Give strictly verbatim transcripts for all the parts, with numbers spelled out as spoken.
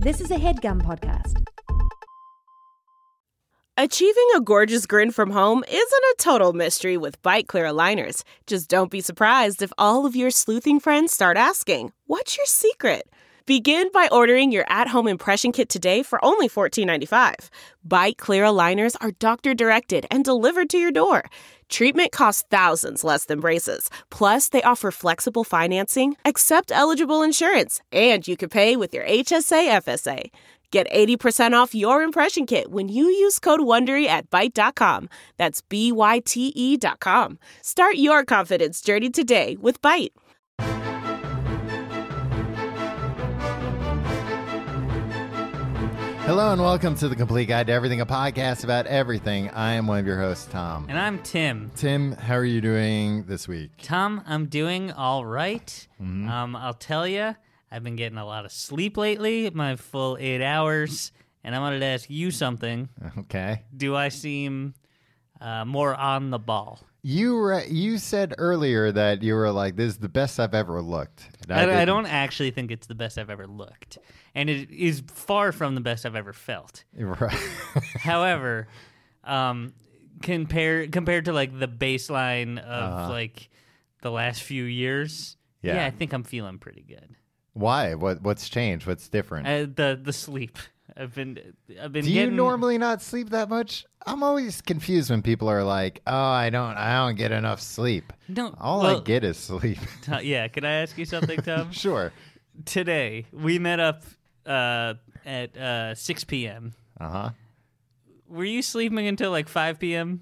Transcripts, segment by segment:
This is a HeadGum podcast. Achieving a gorgeous grin from home isn't a total mystery with Byte Clear aligners. Just don't be surprised if all of your sleuthing friends start asking, "What's your secret?" Begin by ordering your at-home impression kit today for only fourteen ninety-five. Byte Clear aligners are doctor-directed and delivered to your door. Treatment costs thousands less than braces. Plus, they offer flexible financing, accept eligible insurance, and you can pay with your H S A F S A. Get eighty percent off your impression kit when you use code WONDERY at byte dot com. That's B Y T E dot com. Start your confidence journey today with Byte. Hello and welcome to The Complete Guide to Everything, a podcast about everything. I am one of your hosts, Tom. And I'm Tim. Tim, how are you doing this week? Tom, I'm doing all right. Mm-hmm. Um, I'll tell you, I've been getting a lot of sleep lately, my full eight hours, and I wanted to ask you something. Okay. Do I seem uh, more on the ball? You re- you said earlier that you were like, this is the best I've ever looked. I, I, I don't actually think it's the best I've ever looked. And it is far from the best I've ever felt. Right. However, um, compare, compared to like the baseline of uh-huh. like the last few years, yeah. yeah, I think I'm feeling pretty good. Why? What What's changed? What's different? Uh, the the sleep. I've been I've been. Do getting... you normally not sleep that much? I'm always confused when people are like, "Oh, I don't, I don't get enough sleep." No, all well, I get is sleep. T- yeah, can I ask you something, Tom? Sure. Today we met up uh, at uh, six p.m. Uh huh. Were you sleeping until like five p.m.?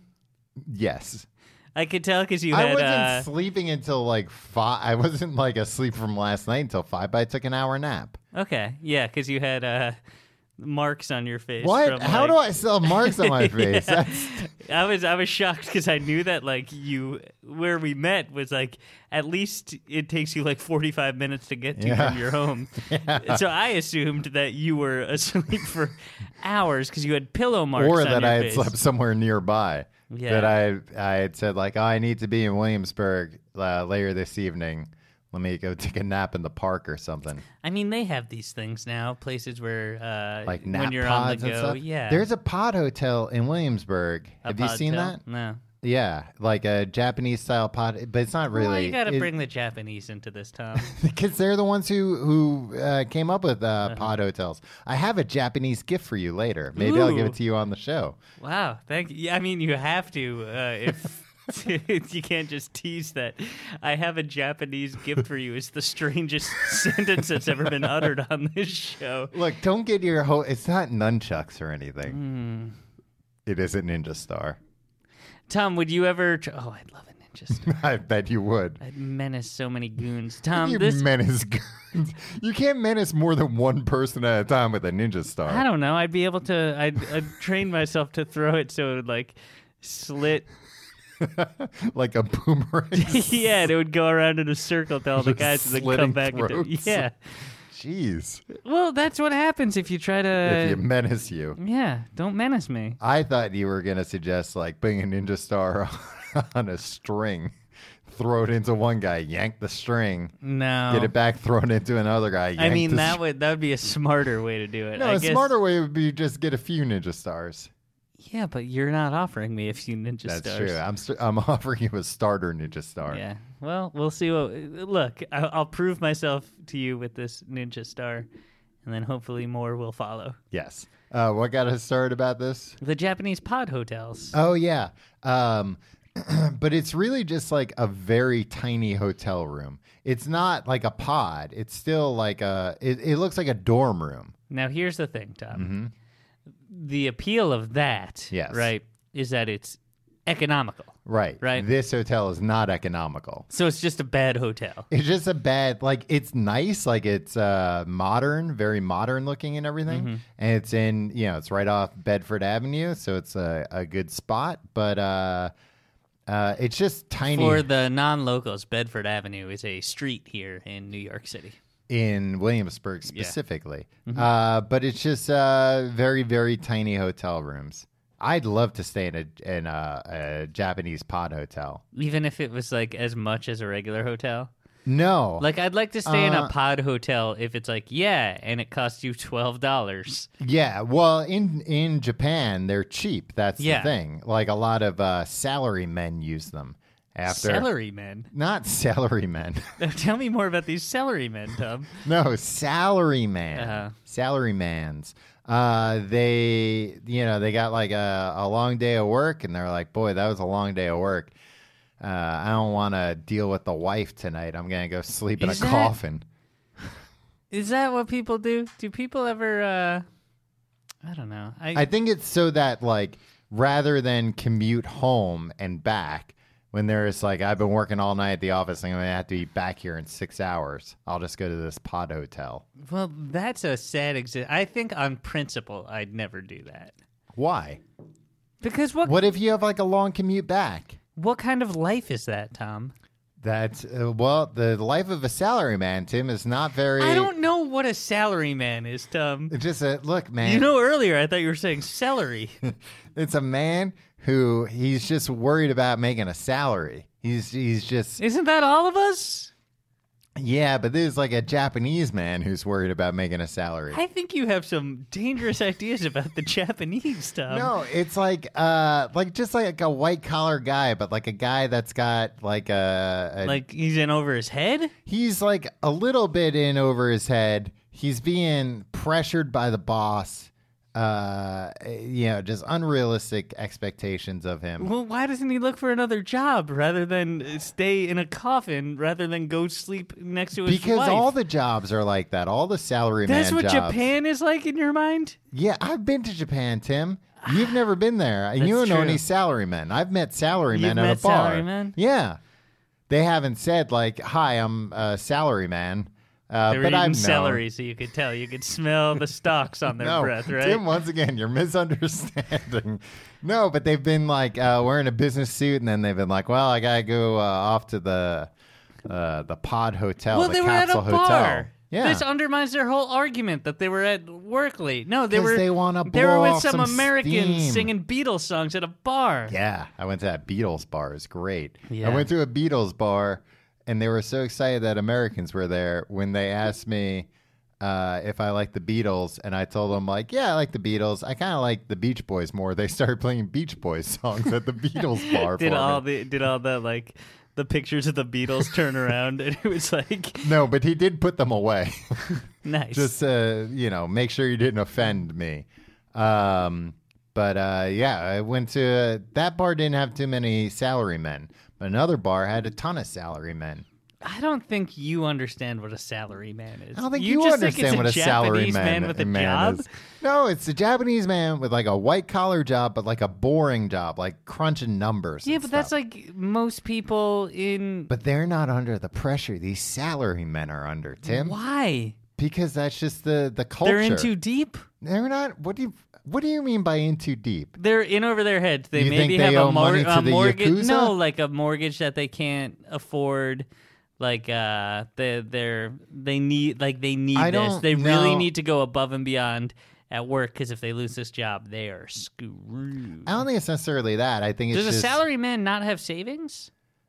Yes. I could tell because you I had. wasn't uh, sleeping until like five. I wasn't like asleep from last night until five, but I took an hour nap. Okay, yeah, because you had uh, marks on your face. What? From, How like... do I still have marks on my face? yeah. That's... I was I was shocked because I knew that like you where we met was like at least it takes you like forty-five minutes to get to yeah. from your home. yeah. So I assumed that you were asleep for hours because you had pillow marks or on that your I had face. slept somewhere nearby. Yeah. That I I had said like, oh, I need to be in Williamsburg uh, later this evening. Let me go take a nap in the park or something. I mean, they have these things now, places where uh, like nap when you're pods on the and go, stuff. yeah. There's a pod hotel in Williamsburg. A have you pod seen tel? that? No. Yeah, like a Japanese style pod, but it's not really. Well, you got to it, bring the Japanese into this, Tom. because they're the ones who who uh, came up with uh, uh-huh. pod hotels. I have a Japanese gift for you later. Maybe Ooh. I'll give it to you on the show. Wow, thank you. Yeah, I mean, you have to uh, if. You can't just tease that. I have a Japanese gift for you. It's the strangest sentence that's ever been uttered on this show. Look, don't get your whole... It's not nunchucks or anything. Mm. It is a Ninja Star. Tom, would you ever... Tr- oh, I'd love a Ninja Star. I bet you would. I'd menace so many goons. Tom, you this... menace goons. You can't menace more than one person at a time with a Ninja Star. I don't know. I'd be able to... I'd, I'd train myself to throw it so it would, like, slit... like a boomerang. yeah, and it would go around in a circle to all the guys and then come back into yeah. Jeez. Well, that's what happens if you try to if you menace you. Yeah, don't menace me. I thought you were gonna suggest like putting a Ninja Star on a string, throw it into one guy, yank the string, no, get it back, throw it into another guy. Yank I mean the that str- would that would be a smarter way to do it. No, I a guess... smarter way would be just get a few Ninja Stars. Yeah, but you're not offering me a few Ninja That's Stars. true. I'm st- I'm offering you a starter Ninja Star. Yeah. Well, we'll see. What look, I- I'll prove myself to you with this Ninja Star, and then hopefully more will follow. Yes. Uh, what got us started about this? The Japanese pod hotels. Oh yeah. Um, but it's really just like a very tiny hotel room. It's not like a pod. It's still like a. It, it looks like a dorm room. Now here's the thing, Tom. Mm-hmm. The appeal of that, yes. right, is that it's economical. Right. Right. This hotel is not economical. So it's just a bad hotel. It's just a bad, like, it's nice. Like, it's uh, modern, very modern looking and everything. Mm-hmm. And it's in, you know, it's right off Bedford Avenue. So it's a, a good spot. But uh, uh, it's just tiny. For the non-locals, Bedford Avenue is a street here in New York City. In Williamsburg specifically. Yeah. Mm-hmm. Uh, but it's just uh, very, very tiny hotel rooms. I'd love to stay in a in a, a Japanese pod hotel. Even if it was like as much as a regular hotel? No. Like, I'd like to stay in a Uh, pod hotel if it's like, yeah, and it costs you twelve dollars. Yeah, well, in in Japan, they're cheap. That's Yeah. the thing. Like a lot of uh, salary men use them. After Celery men. not salary men, Tell me more about these celery men, Tom. no salary man, Uh-huh. salary mans. Uh, they you know they got like a, a long day of work, and they're like, boy, that was a long day of work. Uh, I don't want to deal with the wife tonight. I'm gonna go sleep in Is a that- coffin. Is that what people do? Do people ever, uh, I don't know. I, I think it's so that like rather than commute home and back, when there's like I've been working all night at the office and I'm gonna have to be back here in six hours, I'll just go to this pod hotel. well, that's a sad exi- I think on principle, I'd never do that. Why? Because what, What if you have like a long commute back? what kind of life is that, Tom? That's uh, well, the life of a salaryman, Tim, is not very. I don't know what a salary man is, Tom. It's just a look, man. You know, earlier I thought you were saying celery. It's a man who he's just worried about making a salary. He's he's just Isn't that all of us? yeah, but there's like a Japanese man who's worried about making a salary. I think you have some dangerous ideas about the Japanese, Tom. No, it's like uh like just like a white collar guy, but like a guy that's got like a, a Like he's in over his head? he's like a little bit in over his head. He's being pressured by the boss. Uh you know, just unrealistic expectations of him. Well, why doesn't he look for another job rather than stay in a coffin rather than go sleep next to his Because wife? all the jobs are like that. All the salary That's man what jobs. Japan is like in your mind? Yeah, I've been to Japan, Tim. You've never been there. And you That's don't know true. any salarymen. I've met salarymen You've at met a bar. salarymen? Yeah. They haven't said like, "Hi, I'm a salaryman." Uh, They were but eating I've known. celery, so you could tell. You could smell the stalks on their No, breath, right? Tim, once again, you're misunderstanding. No, but they've been like uh, wearing a business suit, and then they've been like, "Well, I gotta go uh, off to the uh, the pod hotel, well, the they were at a capsule bar. hotel." Yeah, This undermines their whole argument that they were at Workley. No, they 'Cause were they wanna they were blow with off some, some Americans steam. singing Beatles songs at a bar. yeah. I went to that Beatles bar. It was great. Yeah. I went to a Beatles bar, and they were so excited that Americans were there when they asked me uh, if I liked the Beatles, and I told them like, "Yeah, I like the Beatles. I kind of like the Beach Boys more." They started playing Beach Boys songs at the Beatles bar. Did for all me. the did all the like the pictures of the Beatles turn around and it was like No, but he did put them away. nice. Just uh, you know, make sure you didn't offend me. Um, but uh, yeah, I went to uh, that bar. Didn't have too many salarymen, but another bar had a ton of salarymen. I don't think you understand what a salary man is. I don't think you, just understand think it's what a a salary Japanese man, man with a man job. is. No, it's a Japanese man with like a white collar job, but like a boring job, like crunching numbers. Yeah, and but that's stuff. like most people in. But they're not under the pressure these salary men are under, Tim. Why? Because that's just the the culture. They're in too deep. They're not. What do you What do you mean by in too deep? They're in over their heads. They You maybe think they have owe a, mor- money to a the mortgage. Yakuza? No, like a mortgage that they can't afford. Like uh, they they're they need like they need I this. don't They really know. need to go above and beyond at work because if they lose this job, they are screwed. I don't think it's necessarily that. I think it's Does a just salary man not have savings?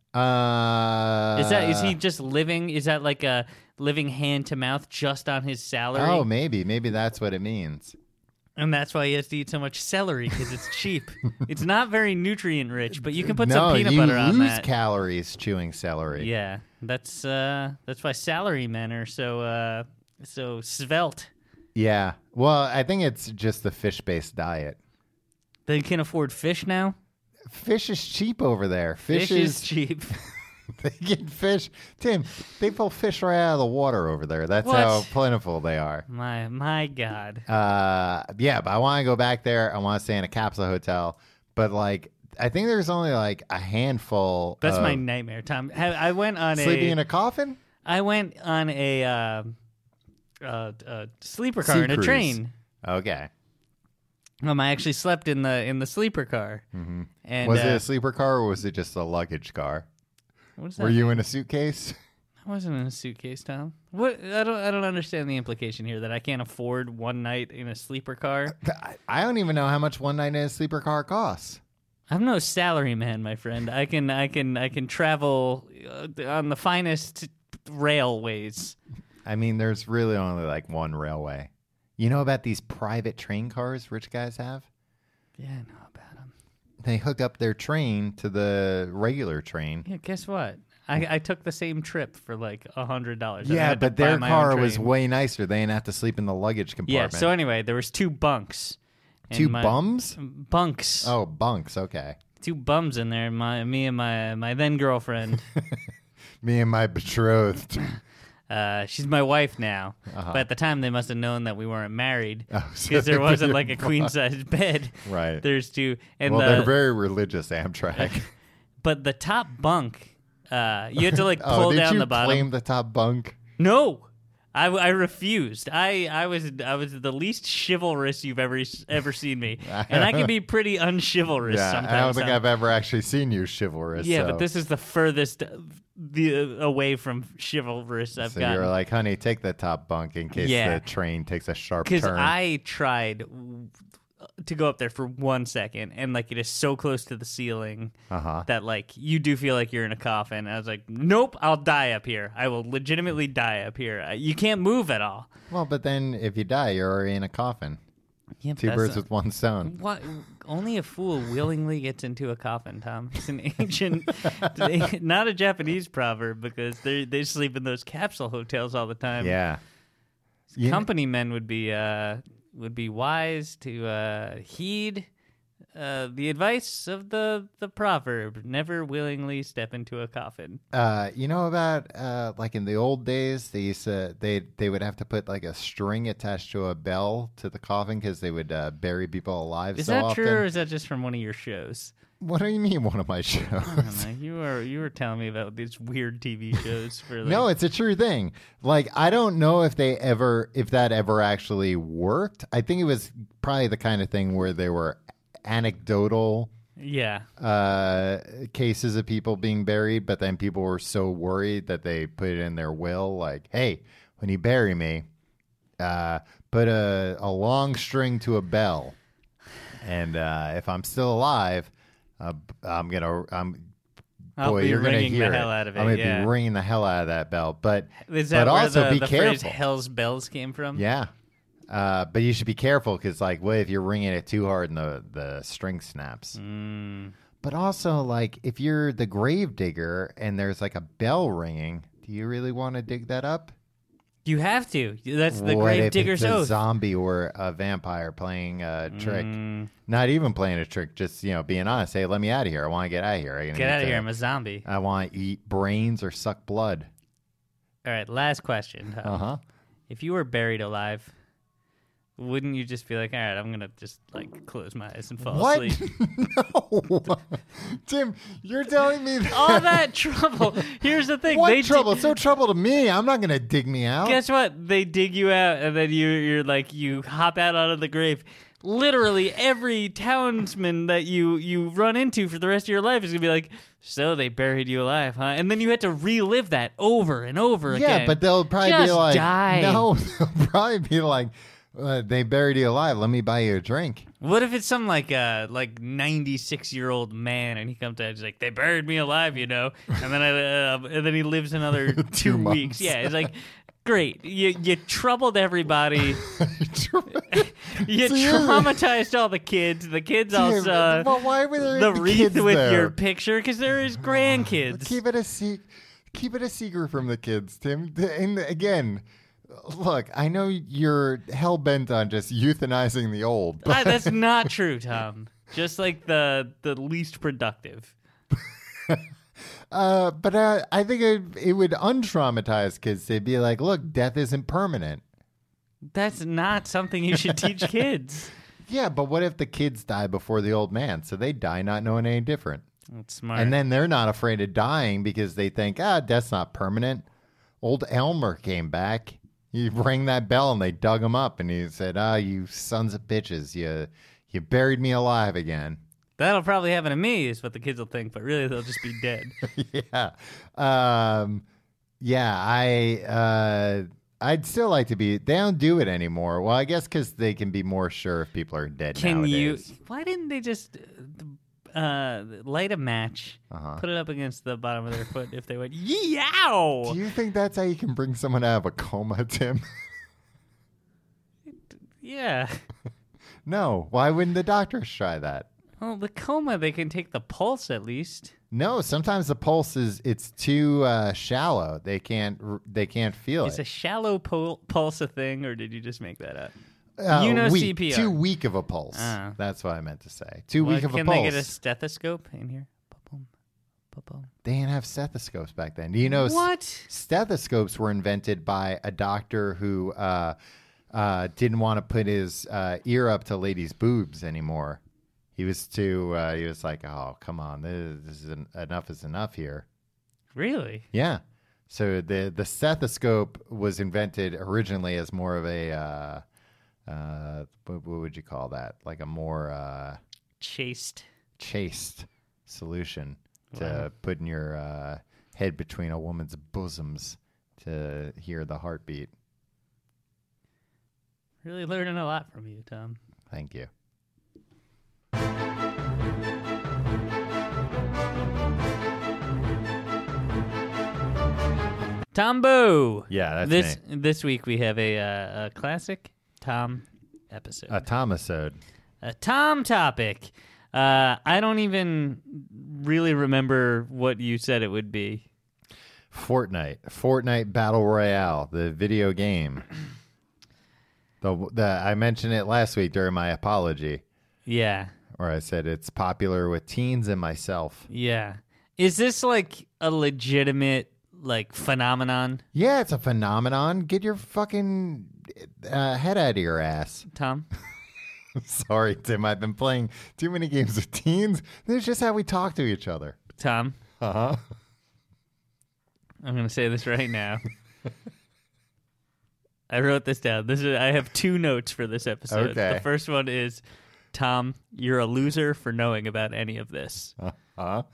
Uh, Is that is he just living? Is that like a living hand to mouth just on his salary? Oh, maybe, maybe that's what it means. And that's why he has to eat so much celery because it's cheap. It's not very nutrient rich, but you can put no, some peanut you butter on lose that. calories chewing celery. Yeah, that's uh, that's why salary men are so uh, so svelte. Yeah. Well, I think it's just the fish-based diet. They can afford fish now. Fish is cheap over there. Fish, Fish is cheap. They get fish. Tim, they pull fish right out of the water over there. That's What? how plentiful they are. my my God. Uh, yeah, but I want to go back there. I want to stay in a capsule hotel. But like, I think there's only like a handful. That's of my nightmare, Tom. I I went on sleeping a in a coffin. I went on a uh, uh, uh, sleeper car Sea in a cruise. train. Okay. Um, I actually slept in the in the sleeper car. Mm-hmm. And Was uh, it a sleeper car or was it just a luggage car? what is that? Were you in a suitcase? I wasn't in a suitcase, Tom. What? I don't. I don't understand the implication here that I can't afford one night in a sleeper car. I- I don't even know how much one night in a sleeper car costs. I'm no salary man, my friend. I can. I can. I can travel uh, on the finest railways. I mean, there's really only like one railway. You know about these private train cars rich guys have? Yeah, I know about them. They hook up their train to the regular train. Yeah, guess what? I, I took the same trip for like a hundred dollars. Yeah, but their car was way nicer. They didn't have to sleep in the luggage compartment. Yeah. So anyway, there was two bunks. Two my, bums? Bunks. Oh, bunks. Okay. Two bums in there. My me and my my then girlfriend. Me and my betrothed. Uh, she's my wife now, uh-huh. but at the time they must have known that we weren't married because oh, so there wasn't like a queen size bed. Right. There's two. And well, the, they're very religious, Amtrak. But the top bunk, uh, you had to like pull oh, did down you the bottom. Claim the top bunk? No, I, I refused. I, I was I was the least chivalrous you've ever ever seen me, and I can be pretty unchivalrous yeah, sometimes. I don't think huh? I've ever actually seen you chivalrous. Yeah, so. but this is the furthest the uh, away from chivalrous I've so gotten. you're like, honey, take the top bunk in case Yeah. the train takes a sharp Because turn. I tried to go up there for one second, and like it is so close to the ceiling uh-huh. that like you do feel like you're in a coffin. I was like, nope, I'll die up here. I will legitimately die up here. You can't move at all. Well, but then if you die, you're already in a coffin. Yeah, Two birds with one stone. What? Only a fool willingly gets into a coffin, Tom. It's an ancient, not a Japanese proverb because they they sleep in those capsule hotels all the time. Yeah. Company men would be uh, would be wise to uh, heed uh, the advice of the the proverb: never willingly step into a coffin. Uh, you know about uh, like in the old days, they used to they they would have to put like a string attached to a bell to the coffin because they would uh, bury people alive. Is so that often. true, or is that just from one of your shows? What do you mean, one of my shows? I don't know. You were you were telling me about these weird T V shows for like, No, it's a true thing. Like, I don't know if they ever, if that ever actually worked. I think it was probably the kind of thing where there were anecdotal yeah. uh, cases of people being buried, but then people were so worried that they put it in their will, like, hey, when you bury me, uh, put a, a long string to a bell, and uh, if I'm still alive, uh, I'm gonna, I'm. I'll Boy, be you're gonna ringing hear the it. hell out of it. I'm gonna yeah. be ringing the hell out of that bell, but Is that but where also the, be the careful. phrase "Hell's bells" came from? Yeah, uh, but you should be careful because, like, what if you're ringing it too hard and the the string snaps? Mm. But also, like, if you're the grave digger and there's like a bell ringing, do you really want to dig that up? You have to. That's the what grave if digger's it's a oath. zombie or a vampire playing a trick? Mm. Not even playing a trick, just, you know, being honest. Hey, let me out of here. I want to get out of here. I Get out of here! I'm a zombie. I want to eat brains or suck blood. All right, last question. Tom. Uh huh. If you were buried alive, wouldn't you just be like, all right, I'm gonna just like close my eyes and fall What? asleep? No, Tim, you're telling me that. All that trouble. Here's the thing. What they trouble? di- So trouble to me. I'm not gonna dig me out. Guess what? They dig you out, and then you you're like you hop out onto the grave. Literally every townsman that you you run into for the rest of your life is gonna be like, so they buried you alive, huh? And then you had to relive that over and over yeah, again. but they'll probably be Just like, die. no, they'll probably be like, uh, they buried you alive. Let me buy you a drink. What if it's some like uh like ninety-six year old man and he comes out, he's like, they buried me alive, you know, and then I uh, and then he lives another two, Two months. weeks. Yeah, it's like. Great, you you troubled everybody. You So you're- traumatized all the kids. The kids also uh, well, why were there the the wreath kids with there? your picture because there is grandkids. Keep it a se- keep it a secret from the kids, Tim. And again, look, I know you're hell bent on just euthanizing the old, but Ah, that's not true, Tom. Just like the the least productive. uh, but uh, I think it, it would untraumatize kids. They'd be like, "Look, death isn't permanent." That's not something you should teach kids. Yeah, but what if the kids die before the old man? So they die not knowing any different. That's smart. And then they're not afraid of dying because they think, ah, death's not permanent. Old Elmer came back. He rang that bell and they dug him up and he said, ah, you sons of bitches, you you buried me alive again. That'll probably happen to me, is what the kids will think, but really they'll just be dead. yeah. Um, yeah, I, uh, I'd still like to be, they don't do it anymore. Well, I guess because they can be more sure if people are dead Can you? nowadays. Why didn't they just uh, uh, light a match, Uh-huh. put it up against the bottom of their foot if they went, yow! Do you think that's how you can bring someone out of a coma, Tim? Yeah. No. Why wouldn't the doctors try that? Well, the coma, they can take the pulse at least. No, sometimes the pulse is it's too uh, shallow. They can't r- they can't feel Is it. a shallow pul- pulse a thing, or did you just make that up? Uh, you know weak, C P R. Too weak of a pulse. Ah. That's what I meant to say. Too Well, weak of a can pulse. they get a stethoscope in here? Ba-boom, ba-boom. They didn't have stethoscopes back then. Do you know? s- What? Stethoscopes were invented by a doctor who uh, uh, didn't want to put his uh, ear up to ladies' boobs anymore. He was too. Uh, he was like, "Oh, come on, this, this is en- enough is enough here." Really? Yeah. So the the stethoscope was invented originally as more of a uh, uh, what, what would you call that? Like a more uh, Chaste. chaste solution to Wow. putting your uh, head between a woman's bosoms to hear the heartbeat. Really learning a lot from you, Tom. Thank you. Tombo. Yeah, that's this me. this week we have a, uh, a classic Tom episode. A Thomasode. A Tom topic. Uh, I don't even really remember what you said it would be. Fortnite. Fortnite Battle Royale, the video game. The, the I mentioned it last week during my apology, Yeah. where I said it's popular with teens and myself. Yeah. Is this like a legitimate like phenomenon, Yeah, it's a phenomenon. Get your fucking uh, head out of your ass. Tom? Sorry, Tim. I've been playing too many games with teens. This is just how we talk to each other. Tom, Uh-huh. I'm going to say this right now. I wrote this down. This is I have two notes for this episode. Okay. The first one is, Tom, you're a loser for knowing about any of this. Uh-huh.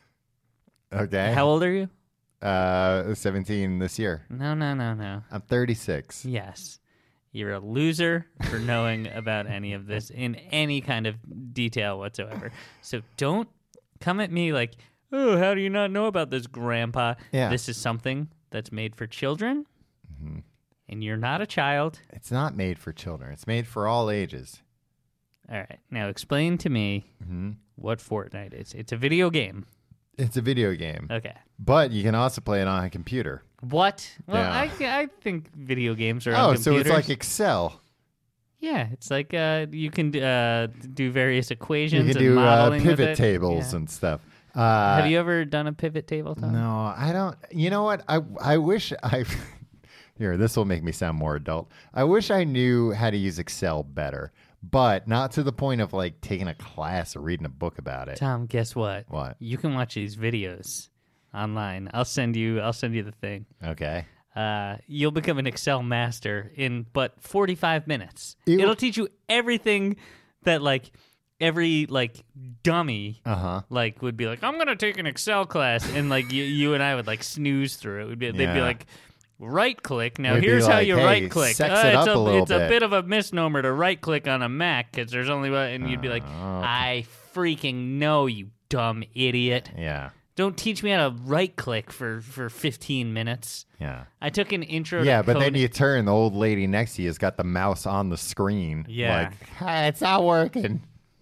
Okay. How old are you? Uh, seventeen this year. No, no, no, no. I'm thirty-six. Yes. You're a loser for knowing about any of this in any kind of detail whatsoever. So don't come at me like, oh, how do you not know about this, Grandpa? Yeah. This is something that's made for children, Mm-hmm. and you're not a child. It's not made for children. It's made for all ages. All right. Now explain to me Mm-hmm. what Fortnite is. It's a video game. It's a video game, Okay. but you can also play it on a computer. What? Well, Yeah. I, I think video games are Oh, on so computers. it's like Excel. Yeah, it's like uh, you can uh, do various You equations can and do uh, modeling with pivot it. tables Yeah. and stuff. Uh, Have you ever done a pivot table, Tom? No, I don't. You know what? I I wish I. Here, this will make me sound more adult. I wish I knew how to use Excel better, but not to the point of like taking a class or reading a book about it. Tom, guess what? What? You can watch these videos online. I'll send you. I'll send you the thing. Okay. Uh, you'll become an Excel master in but forty-five minutes. Ew. It'll teach you everything that like every like dummy Uh huh. like would be like, I'm gonna take an Excel class, and like you, you and I would like snooze through it. Would be they'd be Yeah. like, right click. Now We'd be here's how like, you hey, right click. sex Uh, it it's up a, a little it's a bit. bit of a misnomer to right click on a Mac because there's only one, and you'd be like, Oh, okay. I freaking know, you dumb idiot. Yeah. Don't teach me how to right click for, for fifteen minutes. Yeah. I took an intro Yeah, to but then coding. you turn, the old lady next to you has got the mouse on the screen. Yeah. Like, "Hey, it's not working.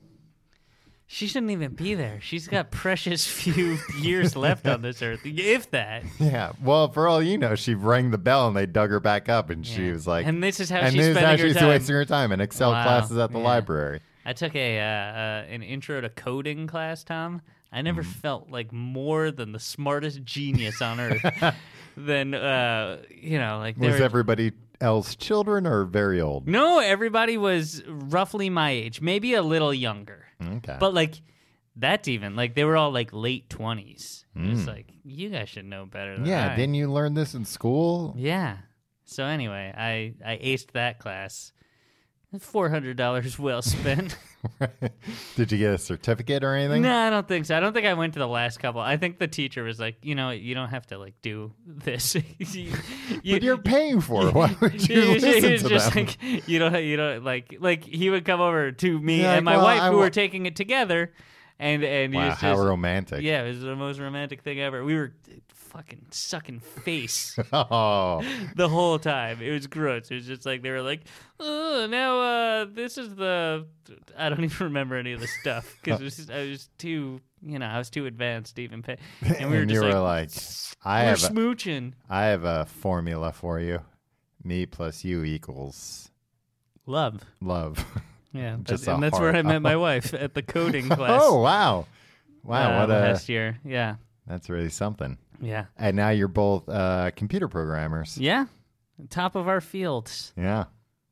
She shouldn't even be there. She's got precious few years left on this earth, if that. Yeah. Well, for all you know, she rang the bell and they dug her back up, and she Yeah. was like, and this is how and she's this is how spending her she's time. wasting her time in Excel Wow. classes at the Yeah. library. I took a uh, uh, an intro to coding class, Tom. I never Mm-hmm. felt like more than the smartest genius on earth. than uh, you know, like there Was were- everybody else children or very old? No, everybody was roughly my age, maybe a little younger, Okay. but like that's even like they were all like late twenties. Mm. It's like you guys should know better than yeah, I. didn't you learn this in school? Yeah. So anyway, I I aced that class. Four hundred dollars well spent. Did you get a certificate or anything? No, I don't think so. I don't think I went to the last couple. I think the teacher was like, you know, you don't have to like do this. you, you, But you're paying for it. Why would you He was- he listen was to just them? like, you don't, you don't like, like he would come over to me Yeah, and my well, wife I who wa- were taking it together, And and Wow, he was how just, romantic. Yeah, it was the most romantic thing ever. We were fucking sucking face Oh, the whole time. It was gross. It was just like they were like, oh, now uh, this is the. I don't even remember any of the stuff because I was too, you know, I was too advanced to even pay. And we were and just you like, were like, I we're have, a, smooching. I have a formula for you. Me plus you equals Love. love. Yeah, Just that's, a and that's where heart. I met my wife at the coding class. Oh wow, wow! uh, what a last year. Yeah, that's really something. yeah, And now you're both uh, computer programmers. yeah. Top of our fields. Yeah.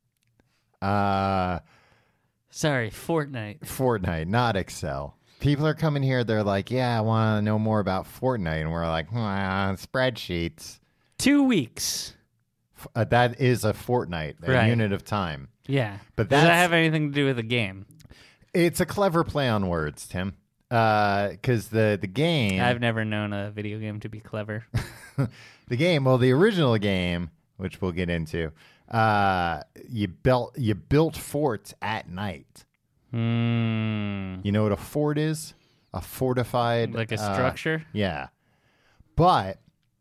Uh, Sorry, Fortnite. Fortnite, not Excel. People are coming here. They're like, "Yeah, I want to know more about Fortnite," and we're like, "Ah, spreadsheets." Two weeks. F- Uh, that is a fortnight, a Right. unit of time. Yeah, But does that that's- have anything to do with the game? It's a clever play on words, Tim. Because the the game, I've never known a video game to be clever. the game, well, the original game, which we'll get into, uh, you built you built forts at night. Hmm. You know what a fort is? A fortified, Like a uh, structure? yeah. But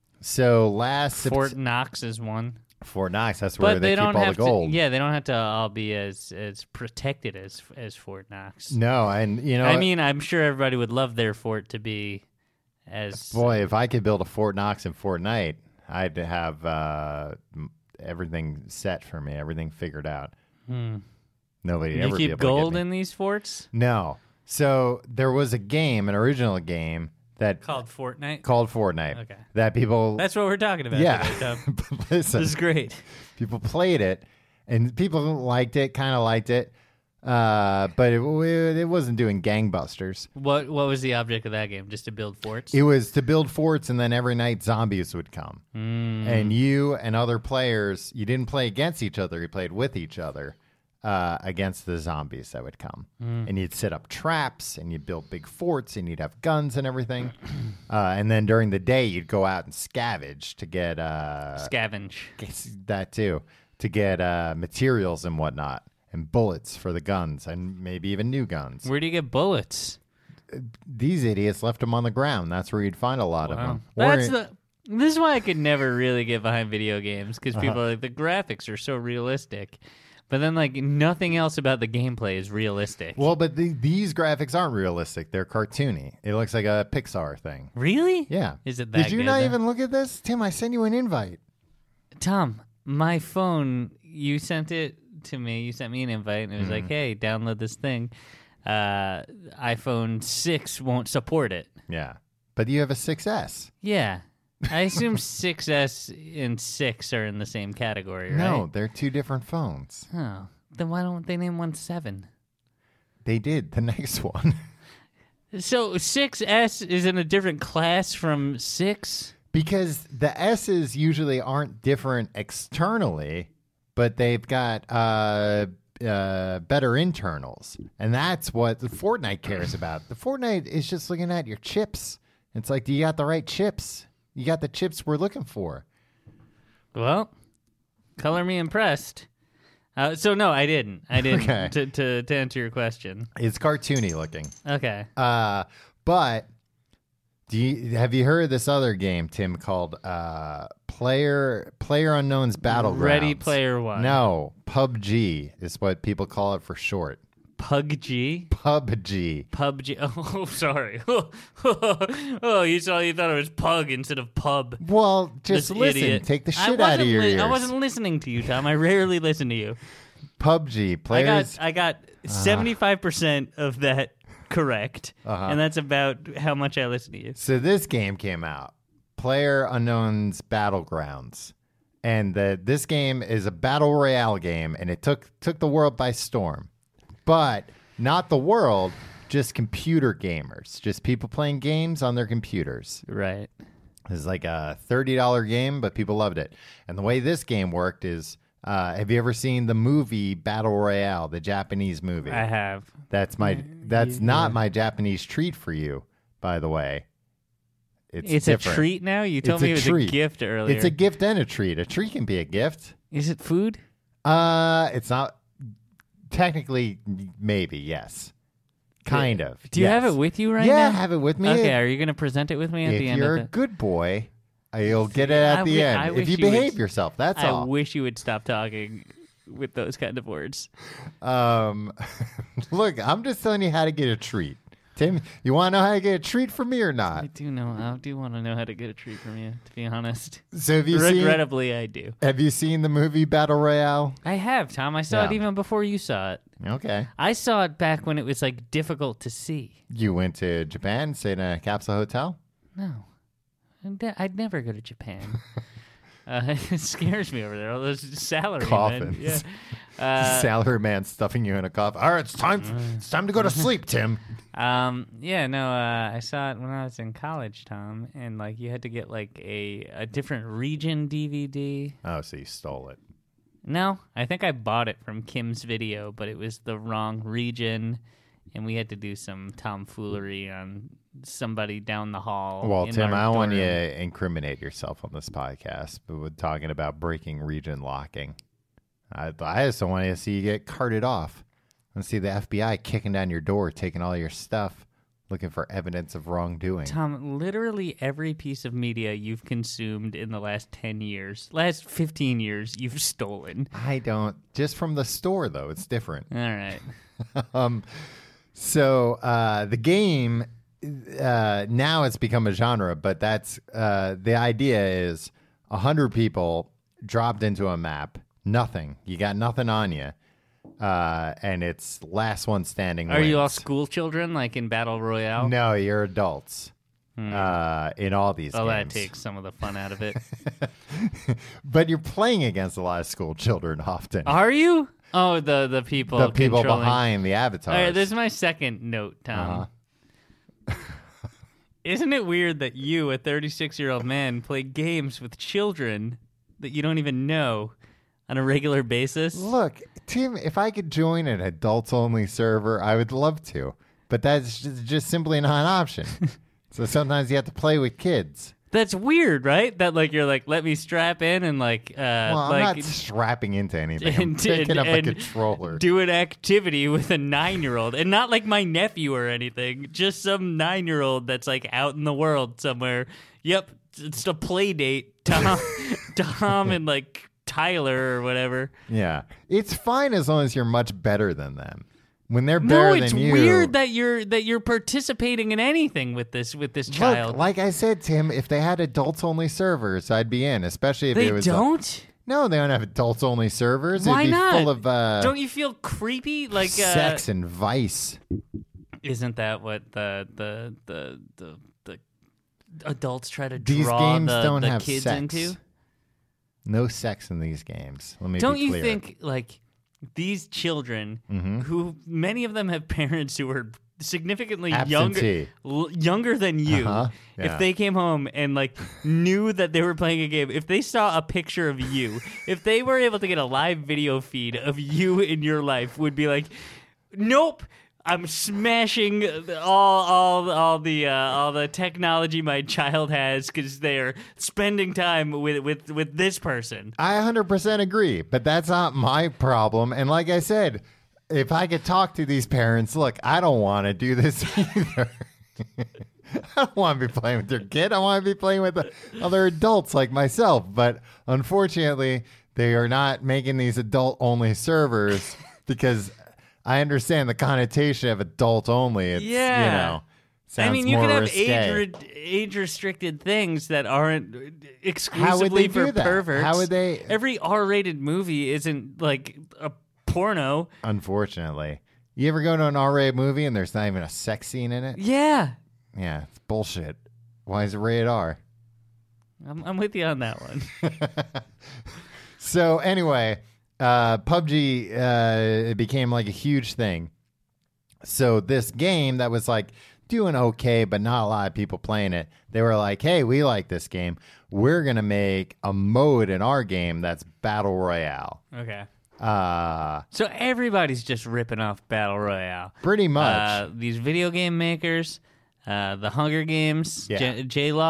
so last Fort Sept- Knox is one. Fort Knox, that's where But they, they, keep don't all have the gold. to. Yeah, they don't have to all be as as protected as as Fort Knox. No, and you know, I mean, I'm sure everybody would love their fort to be as. boy, if I could build a Fort Knox in Fortnite, I'd have uh, m- everything set for me, everything figured out. Hmm. Nobody You ever be keep able to get gold me. in these forts No. So there was a game, an original game that called Fortnite. called Fortnite. Okay. That people, That's what we're talking about. yeah. today, Tom. But listen, This is great. people played it, and people liked it, kind of liked it, uh, but it, it wasn't doing gangbusters. What What was the object of that game? Just to build forts? It was to build forts, and then every night zombies would come. Mm. And you and other players, you didn't play against each other, you played with each other uh, against the zombies that would come. And you'd set up traps, and you'd build big forts, and you'd have guns and everything. uh, and then during the day, you'd go out and scavenge to get uh, Scavenge. that too, to get uh, materials and whatnot, and bullets for the guns, and maybe even new guns. Where do you get bullets? These idiots left them on the ground. That's where you'd find a lot of Wow. them. That's Or- the. This is why I could never really get behind video games because Uh-huh. people are like the graphics are so realistic, but then like nothing else about the gameplay is realistic. Well, but the, these graphics aren't realistic. They're cartoony. It looks like a Pixar thing. Really? Yeah. Is it that Did you good, not though? even look at this? Tim, I sent you an invite. Tom, my phone. You sent it to me. You sent me an invite, and it was Mm-hmm. like, "Hey, download this thing." Uh, iPhone six won't support it. Yeah. But you have a six S. Yeah, I assume six S and six are in the same category, right? No, they're two different phones. Oh, then why don't they name one seven? They did. The next one. So six S is in a different class from six? Because the S's usually aren't different externally, but they've got uh, uh, better internals. And that's what the Fortnite cares about. The Fortnite is just looking at your chips. It's like, do you got the right chips? You got the chips we're looking for. Well, color me impressed. Uh, so no, I didn't. I didn't. Okay. To, to to answer your question. It's cartoony looking. Okay. Uh, but do you have you heard of this other game, Tim, called uh, Player Player Unknown's Battlegrounds? Ready Player One. No, P U B G is what people call it for short. P U B G. P U B G. P U B G. Oh, sorry. Oh, you saw. You thought it was pug instead of pub. Well, just This listen. idiot. Take the I shit out of wasn't your li- ears. I wasn't listening to you, Tom. I rarely listen to you. P U B G I players. got I got seventy-five percent of that correct, Uh-huh. and that's about how much I listen to you. So this game came out, Player Unknown's Battlegrounds, and the, this game is a battle royale game, and it took took the world by storm. But not the world, just computer gamers, just people playing games on their computers. Right. It's like a thirty dollar game, but people loved it. And the way this game worked is, uh, have you ever seen the movie Battle Royale, the Japanese movie? I have. That's my. That's not my Japanese treat for you, by the way. It's, It's different. a treat now? You told It's me a it was treat. a gift earlier. It's a gift and a treat. A treat can be a gift. Is it food? Uh, it's not technically maybe yes, Kind of. Do you yes. have it with you right yeah, now? Yeah, I have it with me. Okay, are you going to present it with me at if the end you're of a the... good boy, you'll get it at I the wi- end. I if wish you you behave would- yourself, that's I all. wish you would stop talking with those kind of words. Um, look, I'm just telling you how to get a treat. Tim, you want to know how to get a treat from me or I not? do know. I do want to know how to get a treat from you, to be honest. So have you seen? Regrettably, I do. Have you seen the movie Battle Royale? I have, Tom. I saw Yeah. it even before you saw it. Okay. I saw it back when it was like difficult to see. You went to Japan, stayed in a capsule hotel? No, I'd, ne- I'd never go to Japan. uh, it scares me over there. All those salary Coffins. men. Yeah. Uh, Salary man stuffing you in a coffin. All right, it's time. It's time to go to sleep, Tim. Um. Yeah. No. Uh. I saw it when I was in college, Tom, and like you had to get like a a different region D V D. Oh, so you stole it. No, I think I bought it from Kim's Video, but it was the wrong region, and we had to do some tomfoolery on somebody down the hall. Well, in Tim, our I don't want dorm. you to incriminate yourself on this podcast, but we're talking about breaking region locking. I, I just don't want to see you get carted off. I want to see the F B I kicking down your door, taking all your stuff, looking for evidence of wrongdoing. Tom, literally every piece of media you've consumed in the last ten years, last fifteen years, you've stolen. I don't. Just from the store, though. It's different. All right. um, so uh, the game, uh, now it's become a genre, but that's uh, the idea is one hundred people dropped into a map. Nothing. You got nothing on you. Uh, and it's last one standing Are wins. you all school children like in Battle Royale? No, you're adults. Hmm. Uh, in all these Oh, that games. takes some of the fun out of it. But you're playing against a lot of school children often. Are you? Oh, the the people. the people controlling. behind the avatars. All right, this is my second note, Tom. Uh-huh. Isn't it weird that you, a thirty-six-year-old man, play games with children that you don't even know on a regular basis? Look, Tim, if I could join an adults-only server, I would love to. But that's just, just simply not an option. So sometimes you have to play with kids. That's weird, right? That like you're like, let me strap in and like, uh, Well, I'm like not strapping into anything. I'm and- picking and- up a and controller. do an activity with a nine-year-old, and not like my nephew or anything. Just some nine-year-old that's like out in the world somewhere. Yep, it's a play date. Tom, Tom, and like Tyler or whatever. Yeah. It's fine as long as you're much better than them. When they're better No, it's than you. weird that you're that you're participating in anything with this with this child. Look, like I said, Tim, if they had adults-only servers, I'd be in, especially if they it was... don't. No, they don't have adults-only servers. Why It'd be not? full of uh, Don't you feel creepy? Like uh, sex and vice. Isn't that what the the the the, the adults try to These draw games the, don't the have kids sex. into? No sex in these games. Let me Don't be you clear. think like these children, Mm-hmm. who many of them have parents who are significantly younger Absentee. l- younger than you, Uh-huh. Yeah. if they came home and like knew that they were playing a game, if they saw a picture of you, if they were able to get a live video feed of you in your life, would be like, nope, I'm smashing all all all the uh, all the technology my child has because they're spending time with with with this person. I one hundred percent agree, but that's not my problem. And like I said, if I could talk to these parents, look, I don't want to do this either. I don't want to be playing with their kid. I want to be playing with the other adults like myself. But unfortunately, they are not making these adult-only servers because I understand the connotation of adult-only. It's, Yeah. you know, sounds I mean, you more can have risque. age re- age restricted things that aren't exclusively How would they for do that? perverts. How would they- Every R rated movie isn't like a porno. Unfortunately. You ever go to an R-rated movie and there's not even a sex scene in it? Yeah, Yeah, it's bullshit. Why is it rated R? I'm, I'm with you on that one. So anyway, uh, P U B G uh, it became like a huge thing. So this game that was like doing okay, but not a lot of people playing it. They were like, "Hey, we like this game. We're gonna make a mode in our game that's battle royale." Okay. Uh, So everybody's just ripping off Battle Royale. pretty much. Uh, these video game makers, uh, the Hunger Games, Yeah. J- J-Law,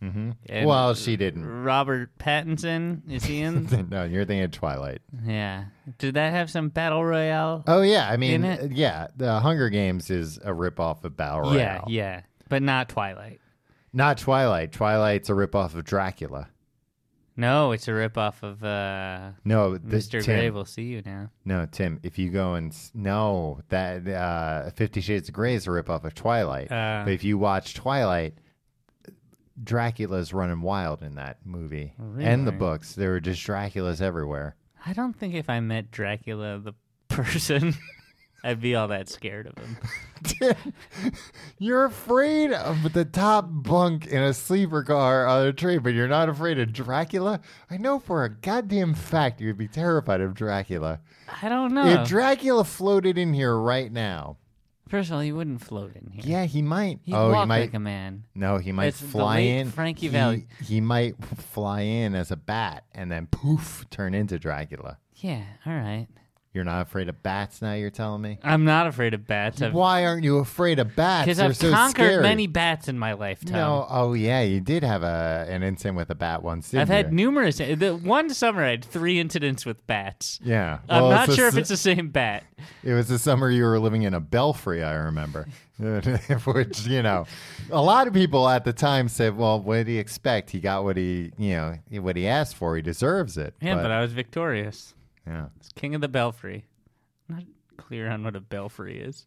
Mm-hmm. And Well, she didn't. Robert Pattinson, is he in? No, you're thinking of Twilight. Yeah. Did that have some battle royale? Oh yeah, I mean, In it? yeah, the Hunger Games is a ripoff of Battle yeah, Royale. yeah, but not Twilight. Not Twilight. Twilight's a ripoff of Dracula. No, it's a ripoff of uh, No, the, Mister Tim, Gray will see you now. No, Tim. If you go and s- no, that uh, Fifty Shades of Grey is a ripoff of Twilight. Uh, but if you watch Twilight, Dracula's running wild in that movie Really? and the books. There were just Draculas everywhere. I don't think if I met Dracula the person, I'd be all that scared of him. You're afraid of the top bunk in a sleeper car on a train, but you're not afraid of Dracula? I know for a goddamn fact you'd be terrified of Dracula. I don't know. If Dracula floated in here right now. First of all, he wouldn't float in here. Yeah, he might. He'd oh, walk he might. like a man. No, he might It's the fly late in. Frankie he, Valli. He might fly in as a bat and then poof, turn into Dracula. Yeah, all right. You're not afraid of bats now, you're telling me? I'm not afraid of bats. Why aren't you afraid of bats? Because They're I've so conquered scary. many bats in my lifetime. No, oh yeah, you did have a an incident with a bat once, didn't I've you? had numerous. The one summer I had three incidents with bats. Yeah. I'm Well, not it's sure the if it's the same bat. It was the summer you were living in a belfry, I remember. Which, you know, a lot of people at the time said, well, what did he expect? He got what he, you know, what he asked for. He deserves it. Yeah, but, I was victorious. yeah. It's king of the belfry. I'm not clear on what a belfry is.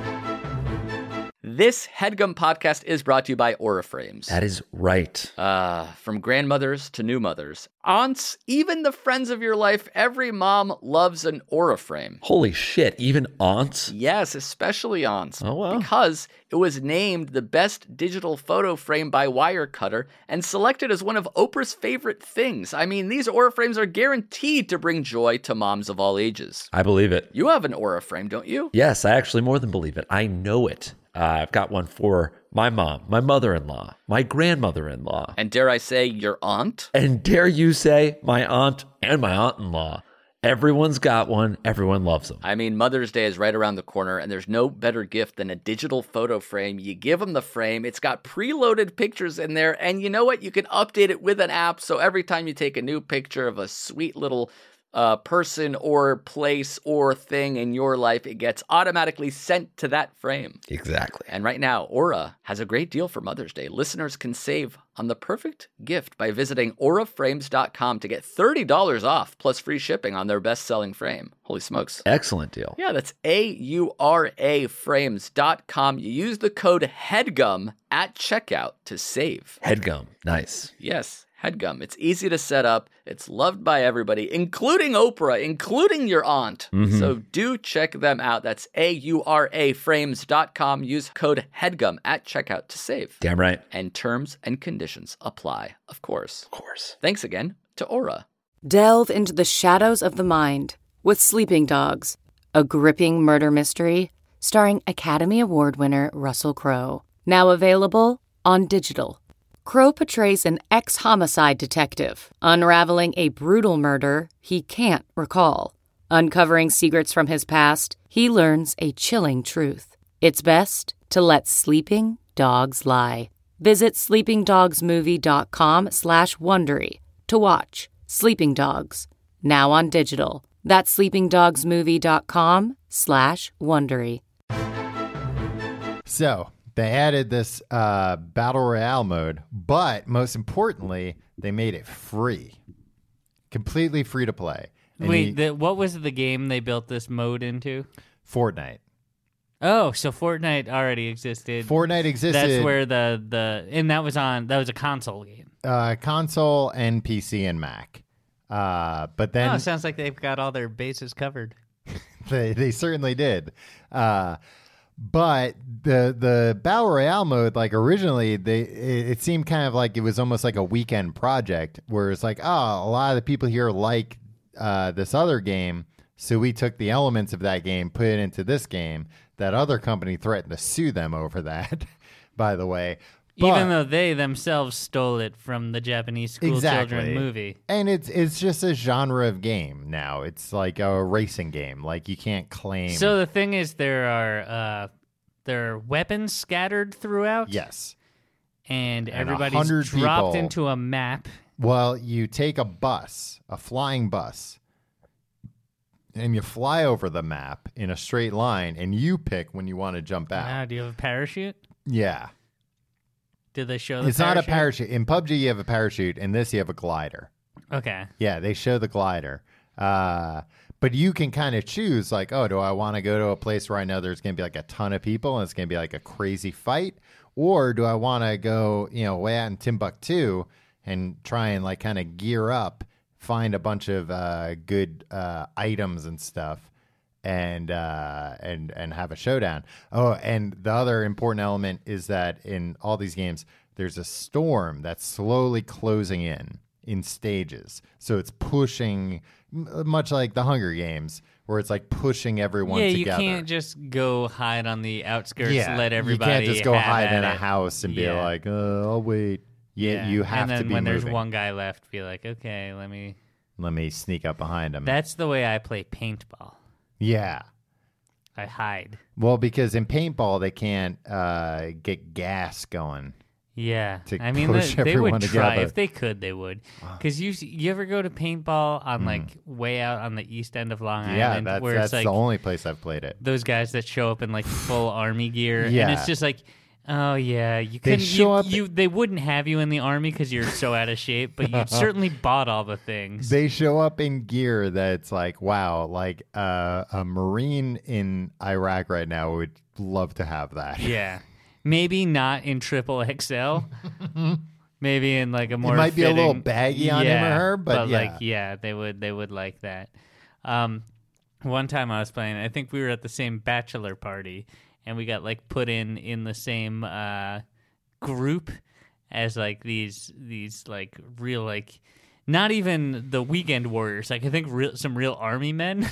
This HeadGum podcast is brought to you by Aura Frames. That is right. Uh, from grandmothers to new mothers, aunts, even the friends of your life, every mom loves an Aura frame. Holy shit, even aunts? Yes, especially aunts. Oh, wow. Because it was named the best digital photo frame by Wirecutter and selected as one of Oprah's favorite things. I mean, these Aura frames are guaranteed to bring joy to moms of all ages. I believe it. You have an Aura frame, don't you? Yes, I actually more than believe it. I know it. Uh, I've got one for my mom, my mother-in-law, my grandmother-in-law, And dare I say, your aunt? and dare you say my aunt and my aunt-in-law. Everyone's got one. Everyone loves them. I mean, Mother's Day is right around the corner, and there's no better gift than a digital photo frame. You give them the frame, it's got preloaded pictures in there, and you know what? You can update it with an app, so every time you take a new picture of a sweet little uh, person or place or thing in your life, it gets automatically sent to that frame. Exactly. And right now, Aura has a great deal for Mother's Day. Listeners can save on the perfect gift by visiting aura frames dot com to get thirty dollars off plus free shipping on their best-selling frame. Holy smokes. Excellent deal. Yeah, that's A U R A frames dot com. You use the code HEADGUM at checkout to save. Headgum. Nice. Yes, HEADGUM. It's easy to set up. It's loved by everybody, including Oprah, including your aunt. Mhm. So do check them out. That's A U R A frames dot com. Use code HEADGUM at checkout to save. Damn right. And terms and conditions apply, of course. Of course. Thanks again to Aura. Delve into the shadows of the mind with Sleeping Dogs, a gripping murder mystery starring Academy Award winner Russell Crowe. Now available on digital. Crowe portrays an ex-homicide detective unraveling a brutal murder he can't recall. Uncovering secrets from his past, he learns a chilling truth. It's best to let sleeping dogs lie. Visit sleepingdogsmovie.com slash Wondery to watch Sleeping Dogs, now on digital. That's sleepingdogsmovie.com slash Wondery. So they added this uh, battle royale mode, but most importantly, they made it free, completely free to play. And Wait, you- the, what was the game they built this mode into? Fortnite. Oh, so Fortnite already existed. Fortnite existed. That's where the, the and that was on that was a console game. uh, console and P C and Mac. Uh, but then Oh, it sounds like they've got all their bases covered. They they certainly did. Uh, but the the battle royale mode, like originally, they it, it seemed kind of like it was almost like a weekend project, where it's like, oh, a lot of the people here like uh, this other game, so we took the elements of that game, put it into this game. That other company threatened to sue them over that, by the way. Even But- though they themselves stole it from the Japanese school Exactly. children movie. And it's it's just a genre of game now. It's like a racing game. Like you can't claim. So the thing is, there are uh, there are weapons scattered throughout. yes. and, And everybody's one hundred dropped people. into a map. Well, you take a bus, a flying bus, and you fly over the map in a straight line, and you pick when you want to jump out. Wow, do you have a parachute? Yeah. Did they show the It's parachute? not a parachute. In P U B G, you have a parachute. In this, you have a glider. Okay. Yeah, they show the glider. Uh, but you can kind of choose, like, oh, do I want to go to a place where I know there's going to be like a ton of people and it's going to be like a crazy fight? Or do I want to go, you know, way out in Timbuktu and try and like kind of gear up, find a bunch of uh, good uh, items and stuff, and uh, and and have a showdown. Oh, and the other important element is that in all these games, there's a storm that's slowly closing in in stages. So it's pushing, m- much like the Hunger Games, where it's like pushing everyone Yeah, together. you can't just go hide on the outskirts, yeah, let everybody You can't just go have hide at in a it. house and be Yeah. like, uh, I'll wait. Yeah, you have and then to be when moving. there's one guy left, be like, okay, let me. Let me sneak up behind him. That's the way I play paintball. yeah. I hide. Well, because in paintball, they can't uh, get gas going. Yeah, To I mean, push they, they everyone would try together. if they could. They would, because you you ever go to paintball on like way out on the east end of Long Hmm. Yeah, Island, that's, where that's it's like the only place I've played it. those guys that show up in like full army gear, and Yeah. it's just like, oh yeah, you They couldn't. show you, up- you they wouldn't have you in the army because you're so out of shape, but you certainly bought all the things. They show up in gear that's like, wow, like uh, a Marine in Iraq right now would love to have that. Yeah, maybe not in triple X L. Maybe in like a more. It might be a little fitting- baggy on him or Yeah, her, but, yeah. like yeah, they would they would like that. Um, one time I was playing, I think we were at the same bachelor party, and we got like put in in the same uh, group as like these these like real like. Not even the weekend warriors. Like I think real, some real army men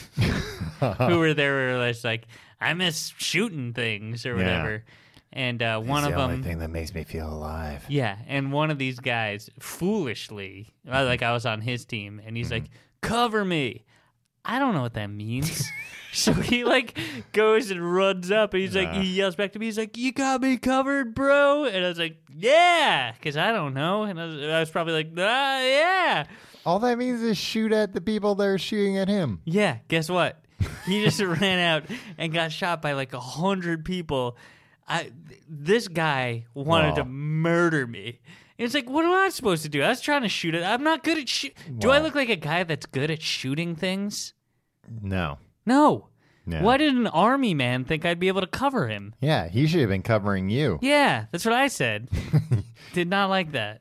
who were there were just like, I miss shooting things or Yeah. whatever. And uh, one It's of the them, only thing that makes me feel alive. yeah, and one of these guys foolishly, uh, like I was on his team, and he's like, "Cover me." I don't know what that means. So he like goes and runs up, and he's like, he yells back to me, he's like, "You got me covered, bro." And I was like, "Yeah," because I don't know, and I was, I was probably like, "Ah, yeah." All that means is shoot at the people that are shooting at him. Yeah, guess what? He just ran out and got shot by like a hundred people. I this guy wanted to Wow. murder me. And it's like, what am I supposed to do? I was trying to shoot it. I'm not good at shoot. Do I Wow. look like a guy that's good at shooting things? No. No. No. Why did an army man think I'd be able to cover him? Yeah, he should have been covering you. Yeah, that's what I said. Did not like that.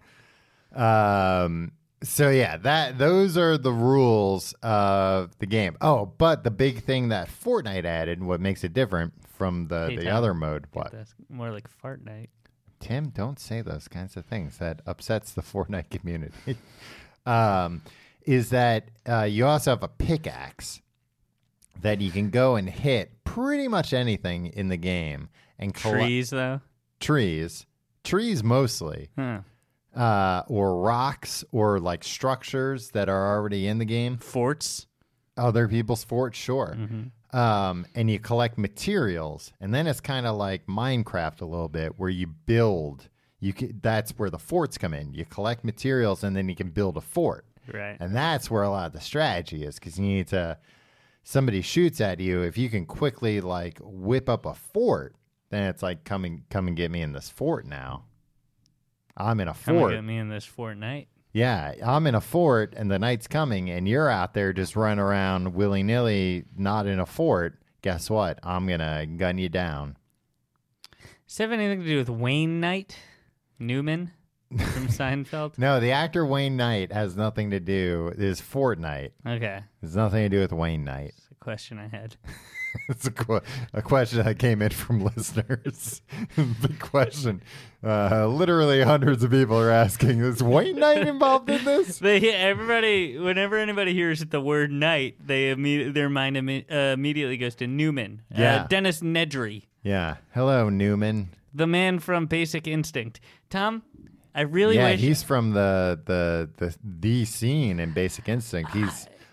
Um. So yeah, that those are the rules of the game. Oh, but the big thing that Fortnite added, what makes it different from the, Hey, the Tom. other mode, what? That's more like fart night. Tim, don't say those kinds of things. That upsets the Fortnite community. um, is that uh, you also have a pickaxe that you can go and hit pretty much anything in the game and collect Trees, though? trees, trees mostly. Huh. Uh, or rocks or like structures that are already in the game. Forts? Other people's forts, sure. Um, and you collect materials, and then it's kind of like Minecraft a little bit, where you build. You can, that's where the forts come in. You collect materials, and then you can build a fort. Right. And that's where a lot of the strategy is, because you need to. Somebody shoots at you. If you can quickly like whip up a fort, then it's like come and come and get me in this fort now. I'm in a Come and fort. get me in this Fortnite. Yeah, I'm in a fort and the night's coming and you're out there just running around willy-nilly, not in a fort. Guess what? I'm going to gun you down. Does it have anything to do with Wayne Knight? Newman from Seinfeld? No, the actor Wayne Knight has nothing to do. Is Fortnite. Okay. It's nothing to do with Wayne Knight. That's a question I had. It's a, qu- a question that came in from listeners. Big question. Uh, literally hundreds of people are asking, is Wayne Knight involved in this? They everybody whenever anybody hears the word Knight, they imme- their mind imme- uh, immediately goes to Newman. Yeah. Uh, Dennis Nedry, Yeah. Hello, Newman. the man from Basic Instinct. Tom, I really yeah, wish he's from the, the the the scene in Basic Instinct. He's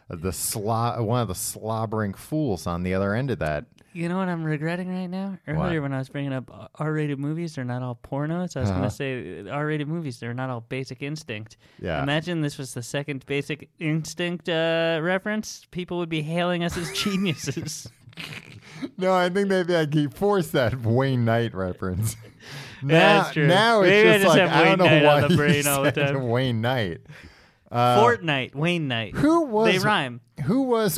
the slo- one of the slobbering fools on the other end of that. You know what I'm regretting right now? Earlier What? when I was bringing up R-rated movies, they're not all pornos. I was Uh-huh. going to say R-rated movies, they're not all Basic Instinct. Yeah. Imagine this was the second Basic Instinct uh, reference. People would be hailing us as geniuses. No, I think maybe I keep forced that Wayne Knight reference. Now, That's true. now it's Maybe I just just like have I don't Wayne know Knight on why the you brain all the said time. Wayne Knight. Uh, Fortnite, Wayne Knight. Who was They rhyme. Who was?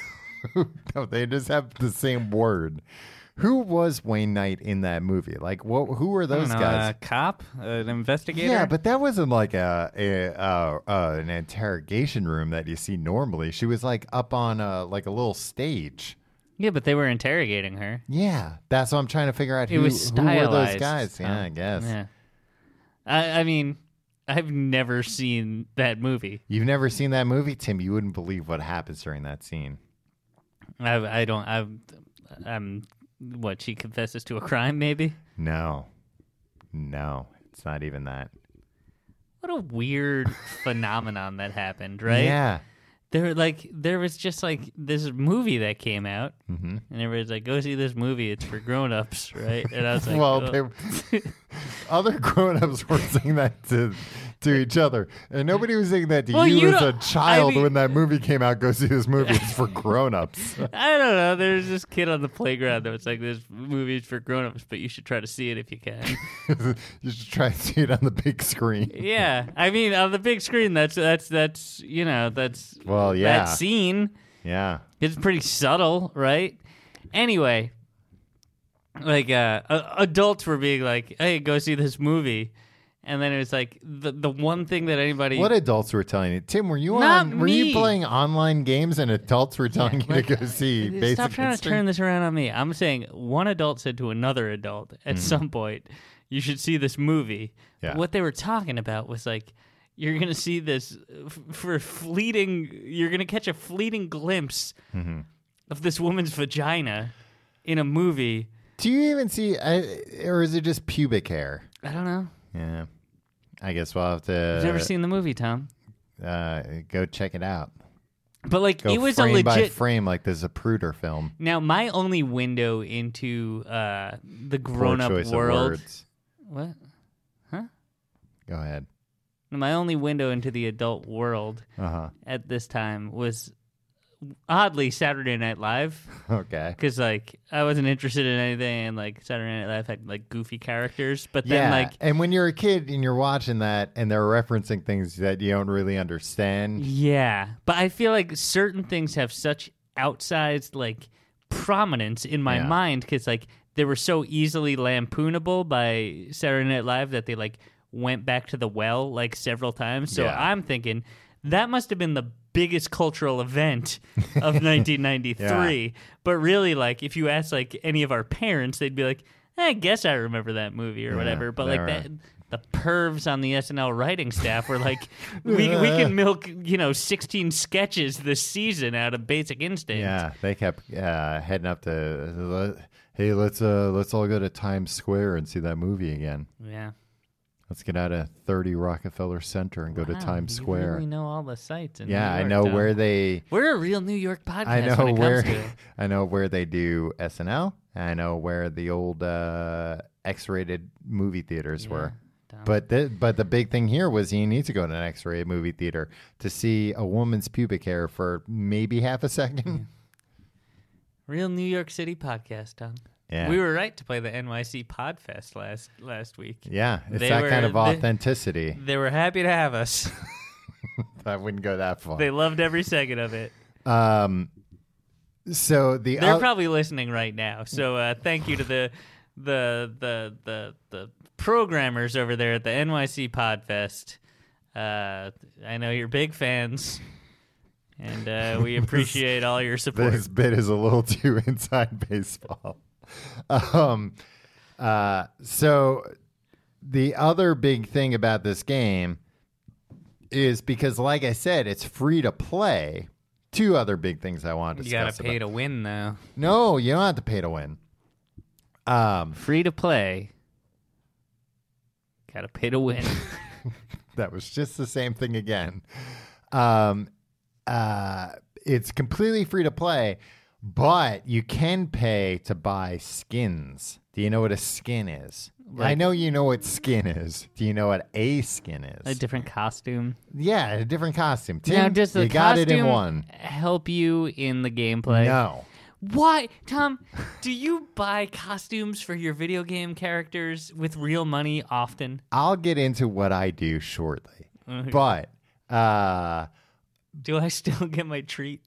No, they just have the same word. Who was Wayne Knight in that movie? Like, what? Who were I those don't know, guys? A cop? An investigator? Yeah, but that wasn't like a, a uh, uh, an interrogation room that you see normally. She was like up on a like a little stage. Yeah, but they were interrogating her. Yeah, that's what I'm trying to figure out. It Who, was who were stylized. those guys? Yeah, Um, I guess. Yeah. I, I mean, I've never seen that movie. You've never seen that movie, Tim? You wouldn't believe what happens during that scene. I, I don't. I'm. I'm. What? She confesses to a crime, maybe. No, no, it's not even that. What a weird phenomenon that happened, right? Yeah. There, like, there was just like this movie that came out, Mm-hmm. and everybody's like, "Go see this movie. It's for grown-ups," right? And I was like, well, oh. they, other grown-ups were saying that to to each other, and nobody was saying that to Well, you, you as a don't- child I mean- when that movie came out. Go see this movie. It's for grown-ups. I don't know. There's this kid on the playground that was like, "This movie is for grown-ups, but you should try to see it if you can." You should try to see it on the big screen. Yeah, I mean, on the big screen, that's that's that's you know that's Well, yeah. that scene. Yeah. It's pretty subtle, right? Anyway, like uh, uh, adults were being like, "Hey, go see this movie," and then it was like the the one thing that anybody What adults were telling you, Tim? Were you Not on? Were me. you playing online games, and adults were telling you to go see? Basic Stop trying to Instinct? turn this around on me. I'm saying one adult said to another adult at some point, "You should see this movie." Yeah. What they were talking about was like, you're gonna see this f- for fleeting. You're gonna catch a fleeting glimpse of this woman's vagina in a movie. Do you even see, uh, or is it just pubic hair? I don't know. Yeah. I guess we'll have to. I've never seen the movie, Tom. Uh, go check it out. But like, Go it was frame a by legit. frame like the Zapruder film. Now, my only window into uh, the Poor grown-up choice of world. words. What? Go ahead. My only window into the adult world Uh huh. at this time was oddly Saturday Night Live, Okay. because like I wasn't interested in anything, and like Saturday Night Live had like goofy characters, but then Yeah, like and when you're a kid and you're watching that, and they're referencing things that you don't really understand. yeah, but I feel like certain things have such outsized like prominence in my Yeah. mind because like they were so easily lampoonable by Saturday Night Live that they like went back to the well like several times. So Yeah. I'm thinking that must have been the biggest cultural event of nineteen ninety-three. But really, like, if you ask like any of our parents, they'd be like, I guess I remember that movie or Yeah, whatever. But they like were- that, the pervs on the S N L writing staff were like, we we can milk you know sixteen sketches this season out of Basic Instinct. Yeah, they kept uh, heading up to. Hey, let's uh, let's all go to Times Square and see that movie again. Yeah. Let's get out of thirty Rockefeller Center and go to Wow, Times you Square. really know all the sites. In Yeah, New I York, know Tom. where they. We're a real New York podcast. I know when it where. Comes to it. I know where they do S N L. I know where the old uh, X-rated movie theaters Yeah, were. Tom. But the but the big thing here was you need to go to an X-rated movie theater to see a woman's pubic hair for maybe half a second. Real New York City podcast, Tom. Yeah, We were right to play the N Y C Podfest last last week. yeah, it's They that were- kind of they- authenticity. They were happy to have us. I wouldn't go that far. They loved every second of it. Um, so the They're oth- probably listening right now. So uh, thank you to the the the the the programmers over there at the N Y C Podfest. Uh, I know you're big fans, and uh, we appreciate all your support. this bit is a little too inside baseball. Um, uh, so the other big thing about this game is because, like I said, it's free to play. Two other big things I want to You discuss. gotta pay about. to win, though. No, you don't have to pay to win. Um, Free to play. Gotta pay to win. that was just the same thing again. Um, uh, it's completely free to play, but you can pay to buy skins. Do you know what a skin is? Like- I know you know what skin is. Do you know what a skin is? A different costume. Yeah, a different costume. Tim, now, does the you got costume it in one. help you in the gameplay? No. Why, Tom? Do you buy costumes for your video game characters with real money often? I'll get into what I do shortly. Okay. But uh, Do I still get my treat?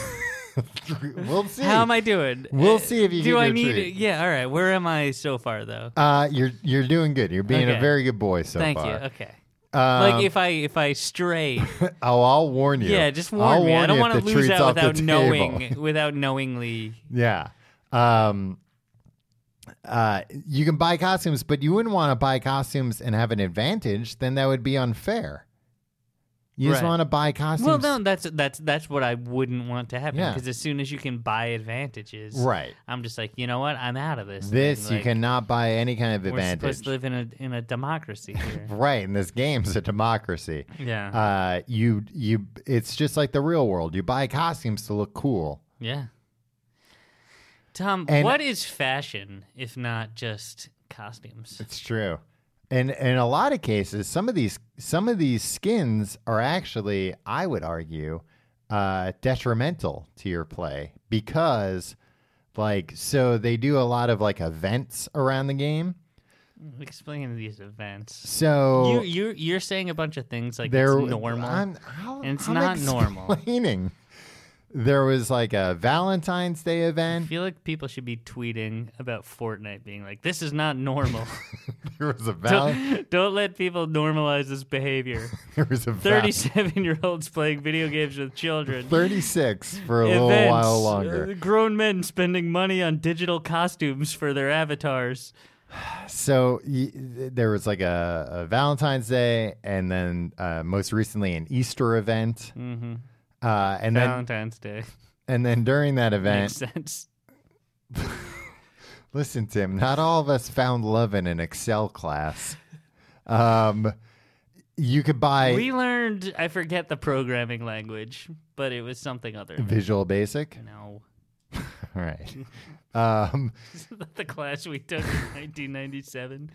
we'll see. How am I doing? We'll Uh, see if you do get I your need? treat. Yeah, all right. Where am I so far, though? Uh, you're you're doing good. You're being Okay. a very good boy so Thank far. you. Okay. Um, Like if I if I stray, oh, I'll warn you. yeah, just warn I'll me. I warn don't you want if to the lose treat's out off the without table. knowing, without knowingly. Yeah. Um, uh, you can buy costumes, but you wouldn't want to buy costumes and have an advantage. Then that would be unfair. You just Right. want to buy costumes. Well, no, that's that's that's what I wouldn't want to happen Yeah. because as soon as you can buy advantages, Right. I'm just like, you know what? I'm out of this. This thing. you Like, cannot buy any kind of We're advantage. supposed to live in a in a democracy here. Right, and this game's a democracy. Yeah. Uh, you you, it's just like the real world. You buy costumes to look cool. Yeah. Tom, And- what is fashion if not just costumes? It's true. And in a lot of cases, some of these some of these skins are actually, I would argue, uh, detrimental to your play because, like, so they do a lot of like events around the game. Explain these events. So You you you're saying a bunch of things like there, it's normal. I'm, how- and it's I'm not normal. explaining. There was like a Valentine's Day I event. feel like people should be tweeting about Fortnite being like, this is not normal. There was a val- don't, don't let people normalize this behavior. There was a val- thirty-seven-year-olds playing video games with children. thirty-six for a Events, little while uh, longer. grown men spending money on digital costumes for their avatars. So y- there was like a, a Valentine's Day, and then uh, most recently an Easter event, Mm-hmm. uh, and then Valentine's Day. and then during that Makes event, sense. listen, Tim, not all of us found love in an Excel class. Um, you could buy We learned, I forget the programming language, but it was something other. than- Visual Basic. No. All right. Um, Isn't that the class we took in nineteen ninety-seven?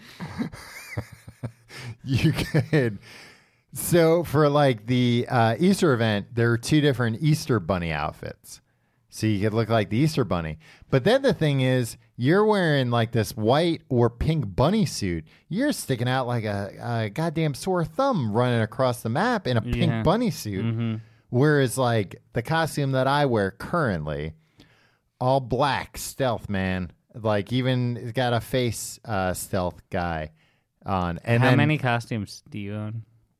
you could. So for like the uh, Easter event, there are two different Easter bunny outfits. So you could look like the Easter bunny. But then the thing is, you're wearing like this white or pink bunny suit. You're sticking out like a, a goddamn sore thumb running across the map in a pink Yeah. bunny suit. Mm-hmm. Whereas like the costume that I wear currently, all black stealth, man. Like even it's got a face uh, stealth guy on. And How then, many costumes do you own?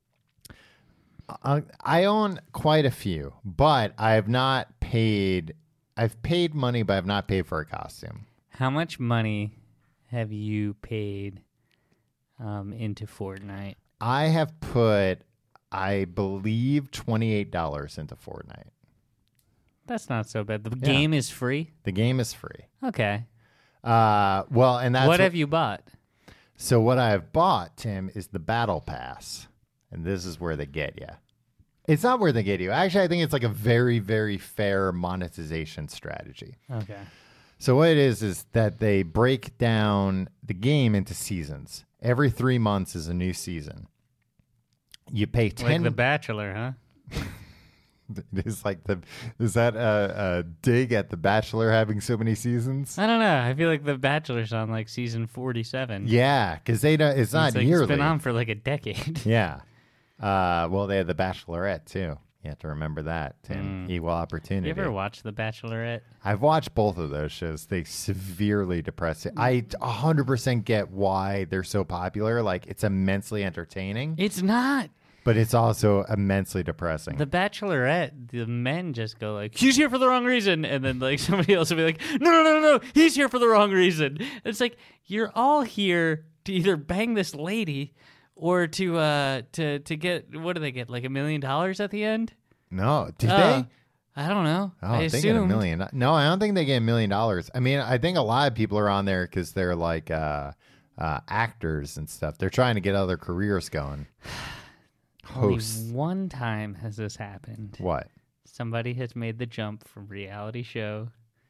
Uh, I own quite a few, but I have not paid. I've paid money, but I've not paid for a costume. How much money have you paid um, into Fortnite? I have put, I believe, twenty-eight dollars into Fortnite. That's not so bad. The Yeah. game is free? The game is free. Okay. Uh, well, and that's what have you bought? So what I have bought, Tim, is the Battle Pass, and this is where they get you. It's not where they get you. Actually, I think it's like a very, very fair monetization strategy. Okay. So what it is is that they break down the game into seasons. Every three months is a new season. You pay ten. Like The Bachelor, huh? It's like the is that a, a dig at The Bachelor having so many seasons? I don't know. I feel like The Bachelor's on like season forty-seven. Yeah, because they don't. It's not it's like yearly. It's been on for like a decade. Yeah. Uh, well, they had The Bachelorette too. You have to remember that, Tim. Equal opportunity. You ever watch The Bachelorette? I've watched both of those shows. They severely depress it. I one hundred percent get why they're so popular. Like, it's immensely entertaining, It's not. but it's also immensely depressing. The Bachelorette, the men just go like, he's here for the wrong reason. And then like somebody else will be like, no, no, no, no, no, he's here for the wrong reason. It's like, you're all here to either bang this lady or to uh to to get, what do they get, like a million dollars at the end? no, did Uh, they? I don't know. Oh, I they get a assumed. million. No, I don't think they get a million dollars. I mean, I think a lot of people are on there because they're like uh, uh, actors and stuff. They're trying to get other careers going. Only Hosts. one time has this happened. What? somebody has made the jump from reality show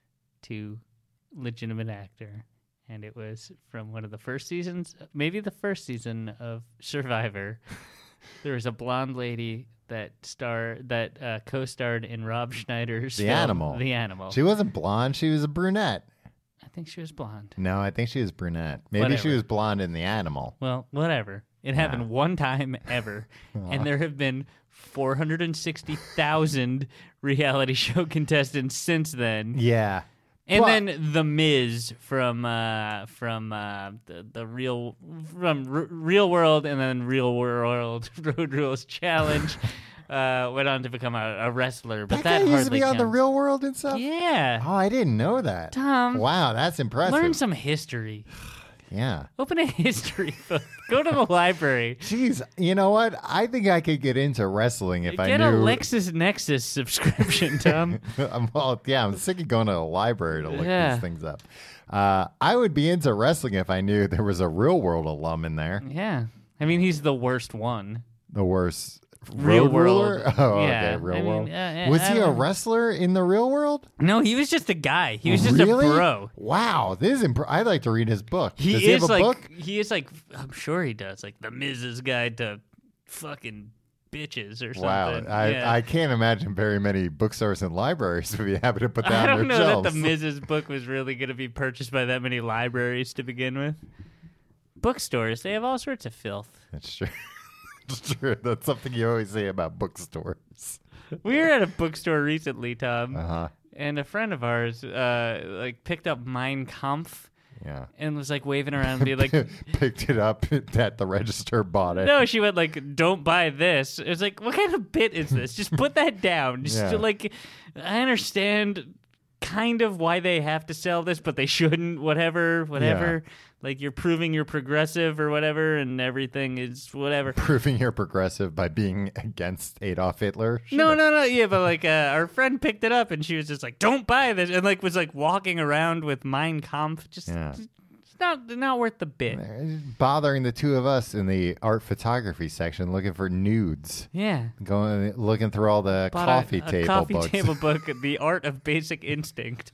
to legitimate actor. And it was from one of the first seasons, maybe the first season of Survivor. There was a blonde lady that star that uh, co-starred in Rob Schneider's The film, Animal. The Animal. She wasn't blonde. She was a brunette. I think she was blonde. No, I think she was brunette. Maybe Whatever. she was blonde in The Animal. Well, whatever. It happened one time ever. And there have been four hundred sixty thousand reality show contestants since then. Yeah. And But- then The Miz from uh, from uh, the the real from R- Real World and then Real World Road Rules Challenge uh, went on to become a, a wrestler. But That, that, guy used to hardly be on The counts. Real World and stuff? Yeah, Oh, I didn't know that. Tom. Wow, that's impressive. Learn some history. Yeah. Open a history book. Go to the library. Jeez, you know what? I think I could get into wrestling if I Get knew. a LexisNexis subscription, Tom. I'm, well, yeah, I'm sick of going to a library to look Yeah. these things up. Uh, I would be into wrestling if I knew there was a Real World alum in there. Yeah, I mean he's the worst one. The worst. Real Road World. Ruler? Oh, Yeah, okay, Real I mean, World. uh, yeah, was I he a don't- wrestler in the Real World? No, he was just a guy. He was just really? a bro. Wow, this is. Imp- I'd like to read his book. He Does is he have a like book? he is like I'm sure he does like the Miz's Guide to fucking bitches or something. Wow, I, Yeah. I can't imagine very many bookstores and libraries would be happy to put that I on don't their know shelves. that the Miz's book was really going to be purchased by that many libraries to begin with. Bookstores, they have all sorts of filth. That's true. It's true. That's something you always say about bookstores. We were at a bookstore recently, Tom, Uh huh. and a friend of ours uh, like picked up Mein Kampf Yeah. and was like waving around and be like, Picked it up at the register, bought it. no, she went like, don't buy this. It was like, what kind of bit is this? Just put that down. Just Yeah. like, I understand kind of why they have to sell this, but they shouldn't, whatever, whatever. Like you're proving you're progressive or whatever, and everything is whatever. Proving you're progressive by being against Adolf Hitler. No, no, no. Yeah, but like uh, our friend picked it up and she was just like, don't buy this. And like was like walking around with Mein Kampf. Just, Yeah. just it's not, not worth the bit. Bothering the two of us in the art photography section looking for nudes. Yeah. Going looking through all the Bought coffee a, a table coffee books. table book, The Art of Basic Instinct.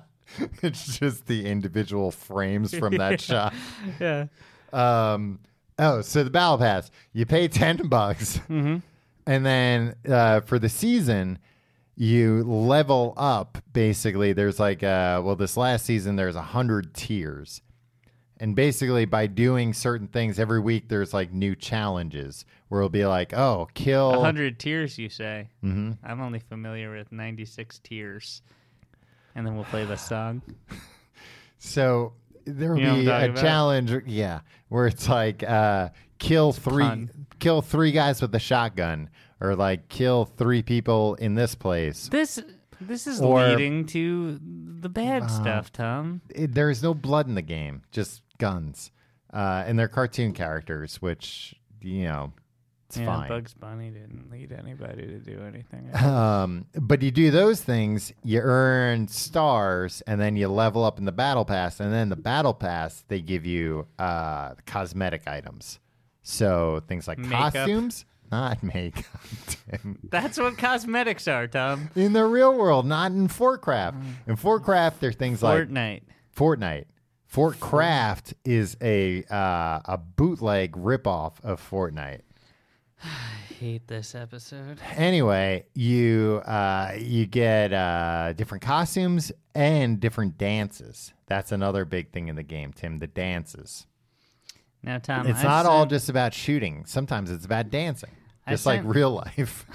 It's just the individual frames from that shot. Yeah. Um, oh, so the battle pass, you pay ten bucks, Mm-hmm. and then uh, for the season, you level up. Basically, there's like, uh, well, this last season there's a hundred tiers, and basically by doing certain things every week, there's like new challenges where it'll be like, oh, kill A hundred tiers, you say? Mm-hmm. I'm only familiar with ninety-six tiers. And then we'll play the song. So there will You know what be I'm a talking about? challenge, yeah, where it's like uh, kill three, pun. kill three guys with a shotgun, or like kill three people in this place. This this is Or- leading to the bad stuff, Tom. It, there is no blood in the game, just guns, uh, and they're cartoon characters, which you know it's yeah, fine. Bugs Bunny didn't lead anybody to do anything. Um, but you do those things, you earn stars, and then you level up in the battle pass. And then the battle pass, they give you uh, cosmetic items. So things like Makeup. costumes, not makeup. Tim. That's what cosmetics are, Tom. In the real world, not in Fortcraft. In Fortcraft, there's things like Fortnite. Fortnite. Fortcraft is a uh, a bootleg ripoff of Fortnite. I hate this episode. Anyway, you uh, you get uh, different costumes and different dances. That's another big thing in the game, Tim. The dances. Now, Tom, It's I not all sent- just about shooting. Sometimes it's about dancing, I just like sent- real life.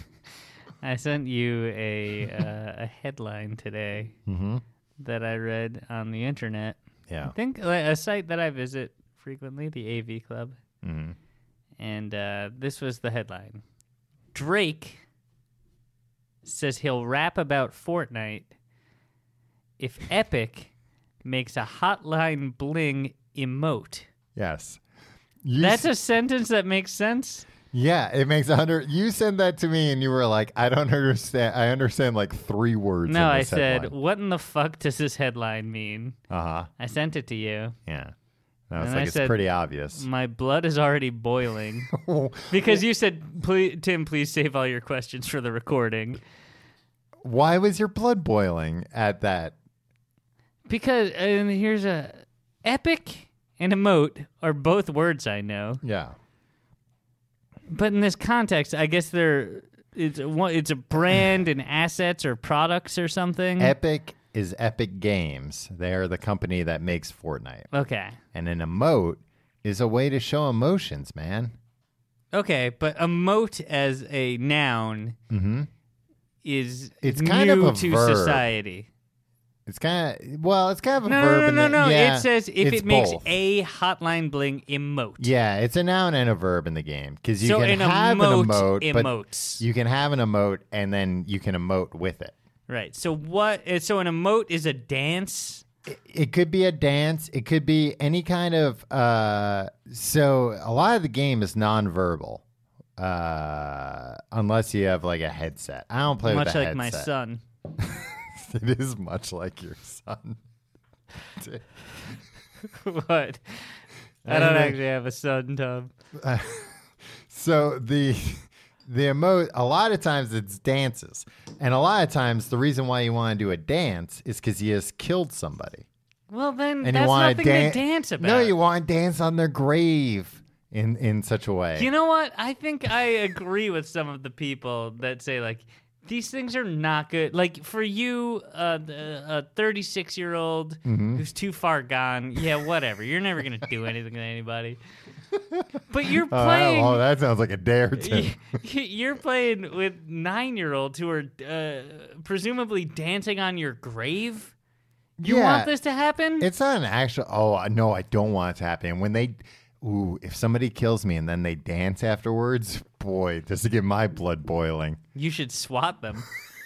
I sent you a uh, a headline today mm-hmm. that I read on the internet. Yeah. I think like, a site that I visit frequently, the A V Club. Mm-hmm. And uh, this was the headline. Drake says he'll rap about Fortnite if Epic makes a Hotline Bling emote. Yes. You That's s- a sentence that makes sense? yeah. It makes a hundred. You sent that to me, and you were like, "I don't understand. I understand like three words." No, in I this said, what in the fuck does this headline mean? "Uh huh." I sent it to you. Yeah. I was And like, I it's said, pretty obvious. My blood is already boiling. Because you said, please, Tim, please save all your questions for the recording. why was your blood boiling at that? Because and here's a epic and emote are both words I know. Yeah. But in this context, I guess they're it's a, one- it's a brand and assets or products or something. Epic is Epic Games. They are the company that makes Fortnite. Okay. And an emote is a way to show emotions, man. Okay, but emote as a noun Mm-hmm. is It's new kind of a to verb. society. It's kind of, well, it's kind of a No, verb. no, in no, the- no, no. yeah, It says if it's it makes both. a Hotline Bling emote. Yeah, it's a noun and a verb in the game because you so can an have emote, an emote, but emotes. you can have an emote and then you can emote with it. Right. So what? uh, So an emote is a dance. It, it could be a dance. It could be any kind of. Uh, so a lot of the game is nonverbal, uh, unless you have like a headset. I don't play Much with a like my headset. son. It is much like your son. What? I don't actually have a son, Tom. So the the emote, a lot of times it's dances, and a lot of times the reason why you want to do a dance is because you just killed somebody, Well, then and that's you want nothing to dan- to dance about. No, you want to dance on their grave in in such a way. You know what? I think I agree with some of the people that say like these things are not good. Like for you, uh, the- a thirty-six-year-old Mm-hmm. who's too far gone. Yeah, whatever. You're never gonna do anything to anybody. But you're Oh, that- playing. oh, that sounds like a dare to. You're playing with nine-year-olds who are uh, presumably dancing on your grave. You Yeah. want this to happen? It's not an actual. Oh no, I don't want it to happen. When they, ooh, if somebody kills me and then they dance afterwards, boy, just to get my blood boiling. You should swat them.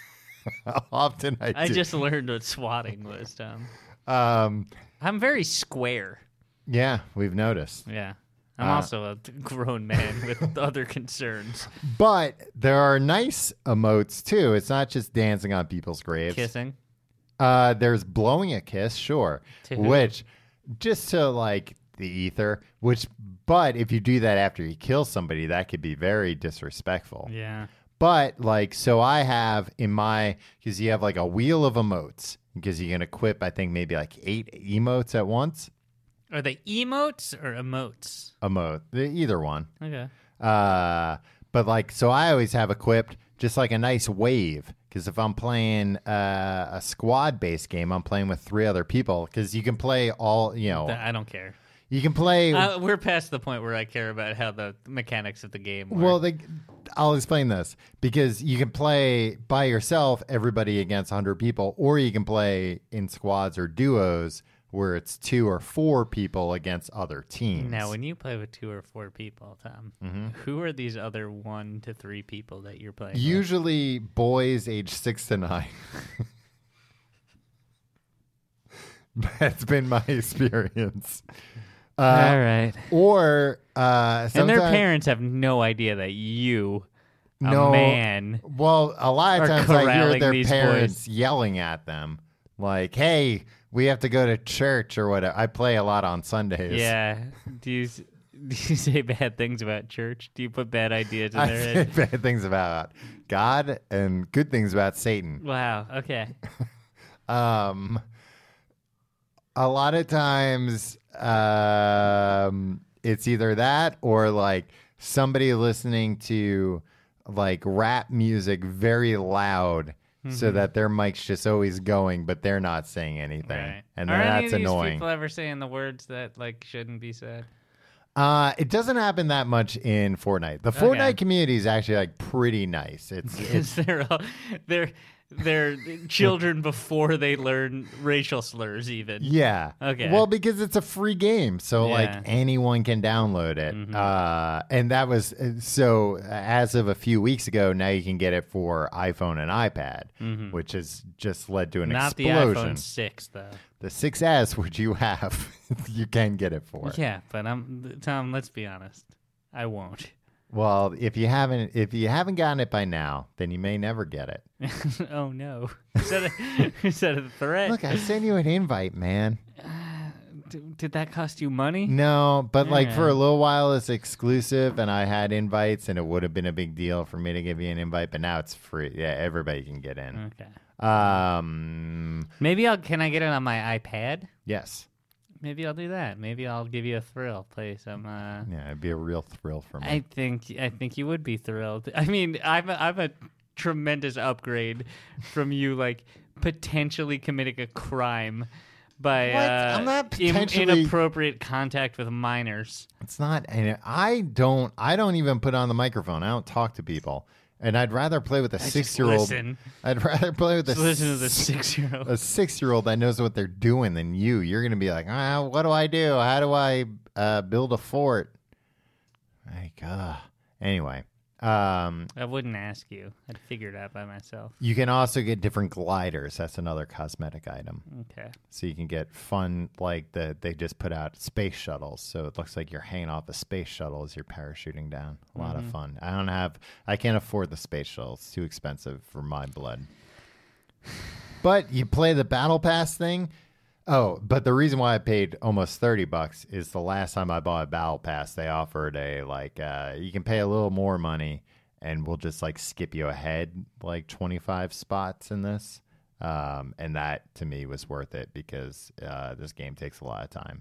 How often I, I do. just learned what swatting was, Tom. Um, I'm very square. yeah, we've noticed. Yeah. I'm Uh, also a grown man with other concerns. But there are nice emotes too. It's not just dancing on people's graves. Kissing. Uh, there's blowing a kiss, sure, To who? which just to like the ether. Which, but if you do that after you kill somebody, that could be very disrespectful. Yeah. But like, so I have in my because you have like a wheel of emotes because you can equip, I think maybe like eight emotes at once. Are they emotes or emotes? Emote, either one. Okay. Uh, but like, so I always have equipped just like a nice wave. Because if I'm playing uh, a squad-based game, I'm playing with three other people. Because you can play all, you know, Th- I don't care. you can play. Uh, we're past the point where I care about how the mechanics of the game work. well, they, I'll explain this. Because you can play by yourself, everybody against one hundred people, or you can play in squads or duos where it's two or four people against other teams. Now, when you play with two or four people, Tom, Mm-hmm. who are these other one to three people that you're playing with? Usually boys age six to nine. That's been my experience. Uh, All right. Or uh, And sometimes, their parents have no idea that you, a No. man, Well, a lot of are times I hear corralling their these parents yelling at them, like, "Hey, we have to go to church or whatever." I play a lot on Sundays. yeah. Do you s- do you say bad things about church? Do you put bad ideas in I their say head? bad things about God and good things about Satan. Wow. Okay. Um, a lot of times, um, it's either that or like somebody listening to like rap music very loud, so that their mic's just always going, but they're not saying anything, Right. and Are then any that's of these annoying. people ever saying the words that like shouldn't be said? Uh, it doesn't happen that much in Fortnite. The Okay. Fortnite community is actually like pretty nice. It's, it's Because they're all, they're they're children before they learn racial slurs, even. yeah. Okay. Well, because it's a free game, so Yeah. like anyone can download it. Mhm. Uh, and that was so as of a few weeks ago. Now you can get it for iPhone and iPad, Mhm. which has just led to an Not the explosion. iPhone six though. The six S, which you have, you can get it for. Yeah, but I'm Tom. Let's be honest. I won't. Well, if you haven't, if you haven't gotten it by now, then you may never get it. Oh no! Is that a, is that a threat? Look, I sent you an invite, man. D- did that cost you money? No, but like for a Yeah. little while it's exclusive, and I had invites, and it would have been a big deal for me to give you an invite, but now it's free. Yeah, everybody can get in. Okay. Um, Maybe I'll. Can I get it on my iPad? yes. Maybe I'll do that. Maybe I'll give you a thrill. Play some. Uh, Yeah, it'd be a real thrill for me. I think. I think you would be thrilled. I mean, I'm. A, I'm a tremendous upgrade from you, like potentially committing a crime by What? uh, I'm not in- potentially- inappropriate contact with minors. It's not, and I don't. I don't even put on the microphone. I don't talk to people, and I'd rather play with a I just six-year-old. listen. I'd rather play with a Just listen to the s- six-year-old. a six-year-old that knows what they're doing than you. You're gonna be like, ah, what do I do? How do I uh, build a fort? Like, uh, anyway. Um, I wouldn't ask you. I'd figure it out by myself. you can also get different gliders. That's another cosmetic item. Okay. So you can get fun, like the they just put out space shuttles. So it looks like you're hanging off a space shuttle as you're parachuting down. A lot of fun. I don't have, I can't afford the space shuttle. It's too expensive for my blood. But you play the battle pass thing. Oh, but the reason why I paid almost thirty bucks is the last time I bought a battle pass, they offered a like uh, you can pay a little more money and we'll just like skip you ahead like twenty-five spots in this. Um, and that to me was worth it because uh, this game takes a lot of time.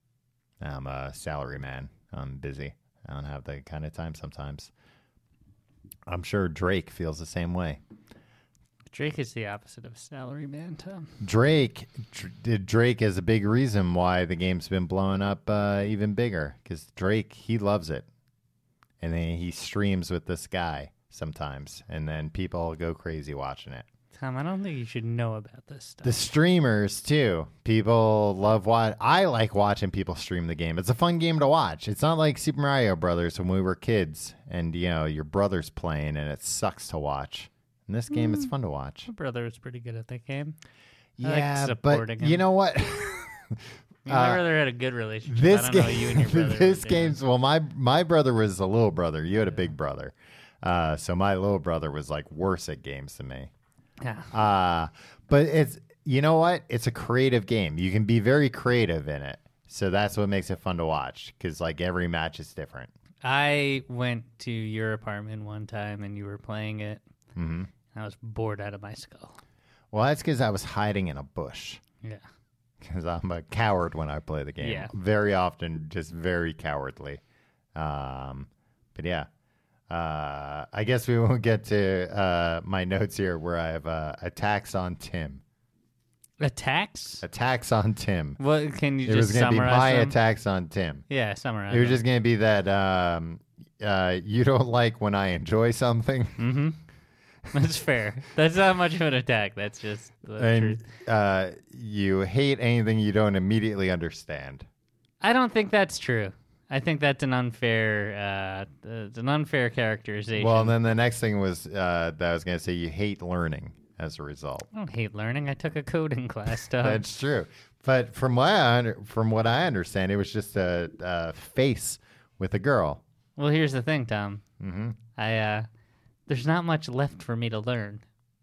I'm a salary man. I'm busy. I don't have the kind of time sometimes. I'm sure Drake feels the same way. Drake is the opposite of salary man, Tom. Drake, Dr- Drake is a big reason why the game's been blowing up uh, even bigger because Drake, he loves it. And then he streams with this guy sometimes, and then people go crazy watching it. Tom, I don't think you should know about this stuff. The streamers, too. People love what I like watching people stream the game. It's a fun game to watch. It's not like Super Mario Brothers when we were kids and, you know, your brother's playing and it sucks to watch. In this game, it's fun to watch. My brother was pretty good at that game. I like Yeah, supporting but him. you know what? Me and my brother had a good relationship. This I don't game, know you and your brother. this were game's well, my my brother was a little brother. You had a big brother, uh, so my little brother was like worse at games than me. Yeah. Uh, but it's you know what? It's a creative game. You can be very creative in it, so that's what makes it fun to watch. Because like every match is different. I went to your apartment one time and you were playing it. Mm-hmm. I was bored out of my skull. Well, that's because I was hiding in a bush. Yeah. Because I'm a coward when I play the game. Yeah. Very often, just very cowardly. Um, but yeah. Uh, I guess we won't get to uh, my notes here where I have uh, attacks on Tim. Attacks? Attacks on Tim. What can you It was just going to be summarize my them? attacks on Tim. Yeah, summarize. It was them. just going to be that um, uh, you don't like when I enjoy something. Mm-hmm. That's fair. That's not much of an attack. That's just the and truth. uh, you hate anything you don't immediately understand. I don't think that's true. I think that's an unfair, uh, it's an unfair characterization. Well, and then the next thing was uh, that I was going to say you hate learning as a result. I don't hate learning. I took a coding class, Doug. That's true. But from what I under, from what I understand, it was just a, a face with a girl. Well, here's the thing, Tom. Mm-hmm. I uh, there's not much left for me to learn.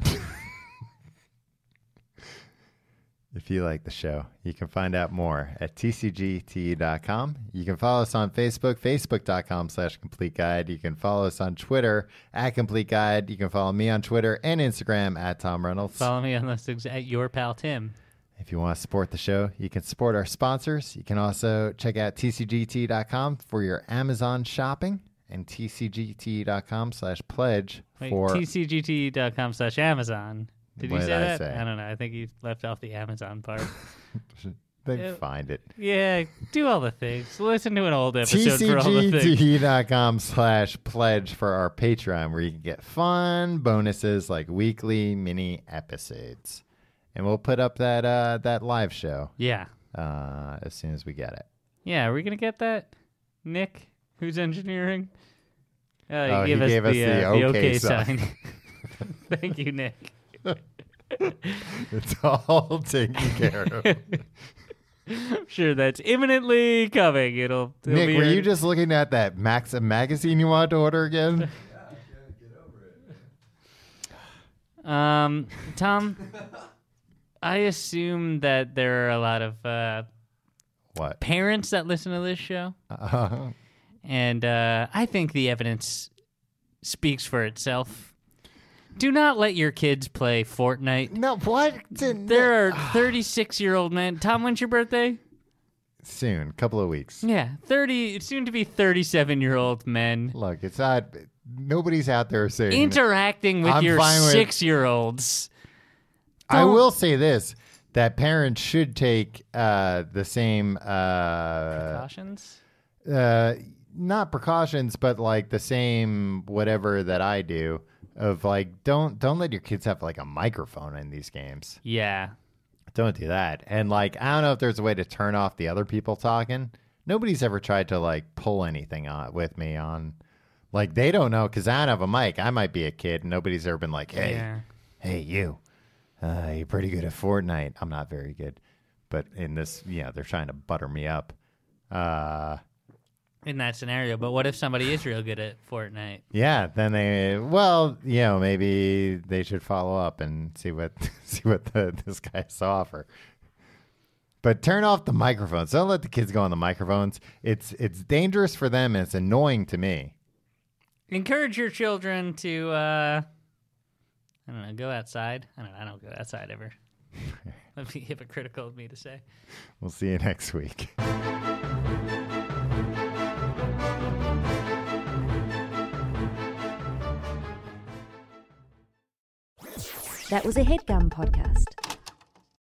If you like the show, you can find out more at T C G T E dot com. You can follow us on Facebook, facebook.com slash complete guide. You can follow us on Twitter at complete guide. You can follow me on Twitter and Instagram at Tom Reynolds. Follow me on this ex- at your pal Tim. If you want to support the show, you can support our sponsors. You can also check out T C G T E dot com for your Amazon shopping and T C G T E dot com slash pledge Wait, for... T C G T dot com slash Amazon. Did What you did say I that? say? I don't know. I think you left off the Amazon part. They Yeah. find it. Yeah, do all the things. Listen to an old episode for all the things. T C G T E dot com slash pledge for our Patreon where you can get fun bonuses like weekly mini episodes. And we'll put up that uh, that live show Yeah. uh, as soon as we get it. Yeah, are we going to get that? Nick, who's engineering? Uh, Oh, he gave he us gave the, us the uh, the okay okay sign. sign. Thank you, Nick. It's all taken care of. I'm sure that's imminently coming. It'll, it'll Nick, be were your- you just looking at that Max magazine you wanted to order again? Um, Tom, I assume that there are a lot of uh, What? Parents that listen to this show. Uh, And uh, I think the evidence speaks for itself. Do not let your kids play Fortnite. no, what? There are thirty-six-year-old men. Tom, when's your birthday? Soon, couple of weeks. Yeah, thirty, soon to be thirty-seven-year-old men Look, it's not. Nobody's out there saying. interacting with I'm your fine with- six-year-olds. I Don't- will say this: that parents should take uh, the same. Uh, Cautions? uh, not precautions, but like the same whatever that I do. Of like, don't don't let your kids have like a microphone in these games. Yeah. Don't do that. And like, I don't know if there's a way to turn off the other people talking. Nobody's ever tried to like pull anything on with me on. Like, they don't know because I don't have a mic. I might be a kid, and nobody's ever been like, hey, Yeah. hey, you, uh, you're pretty good at Fortnite. I'm not very good, but in this, yeah, they're trying to butter me up. Uh, In that scenario. But what if somebody is real good at Fortnite? yeah, then they, well, you know, maybe they should follow up and see what see what the, this guy has to offer. But turn off the microphones. Don't let the kids go on the microphones. It's it's dangerous for them, and it's annoying to me. Encourage your children to, uh, I don't know, go outside. I don't know, I don't go outside ever. That'd be hypocritical of me to say. We'll see you next week. That was a HeadGum podcast.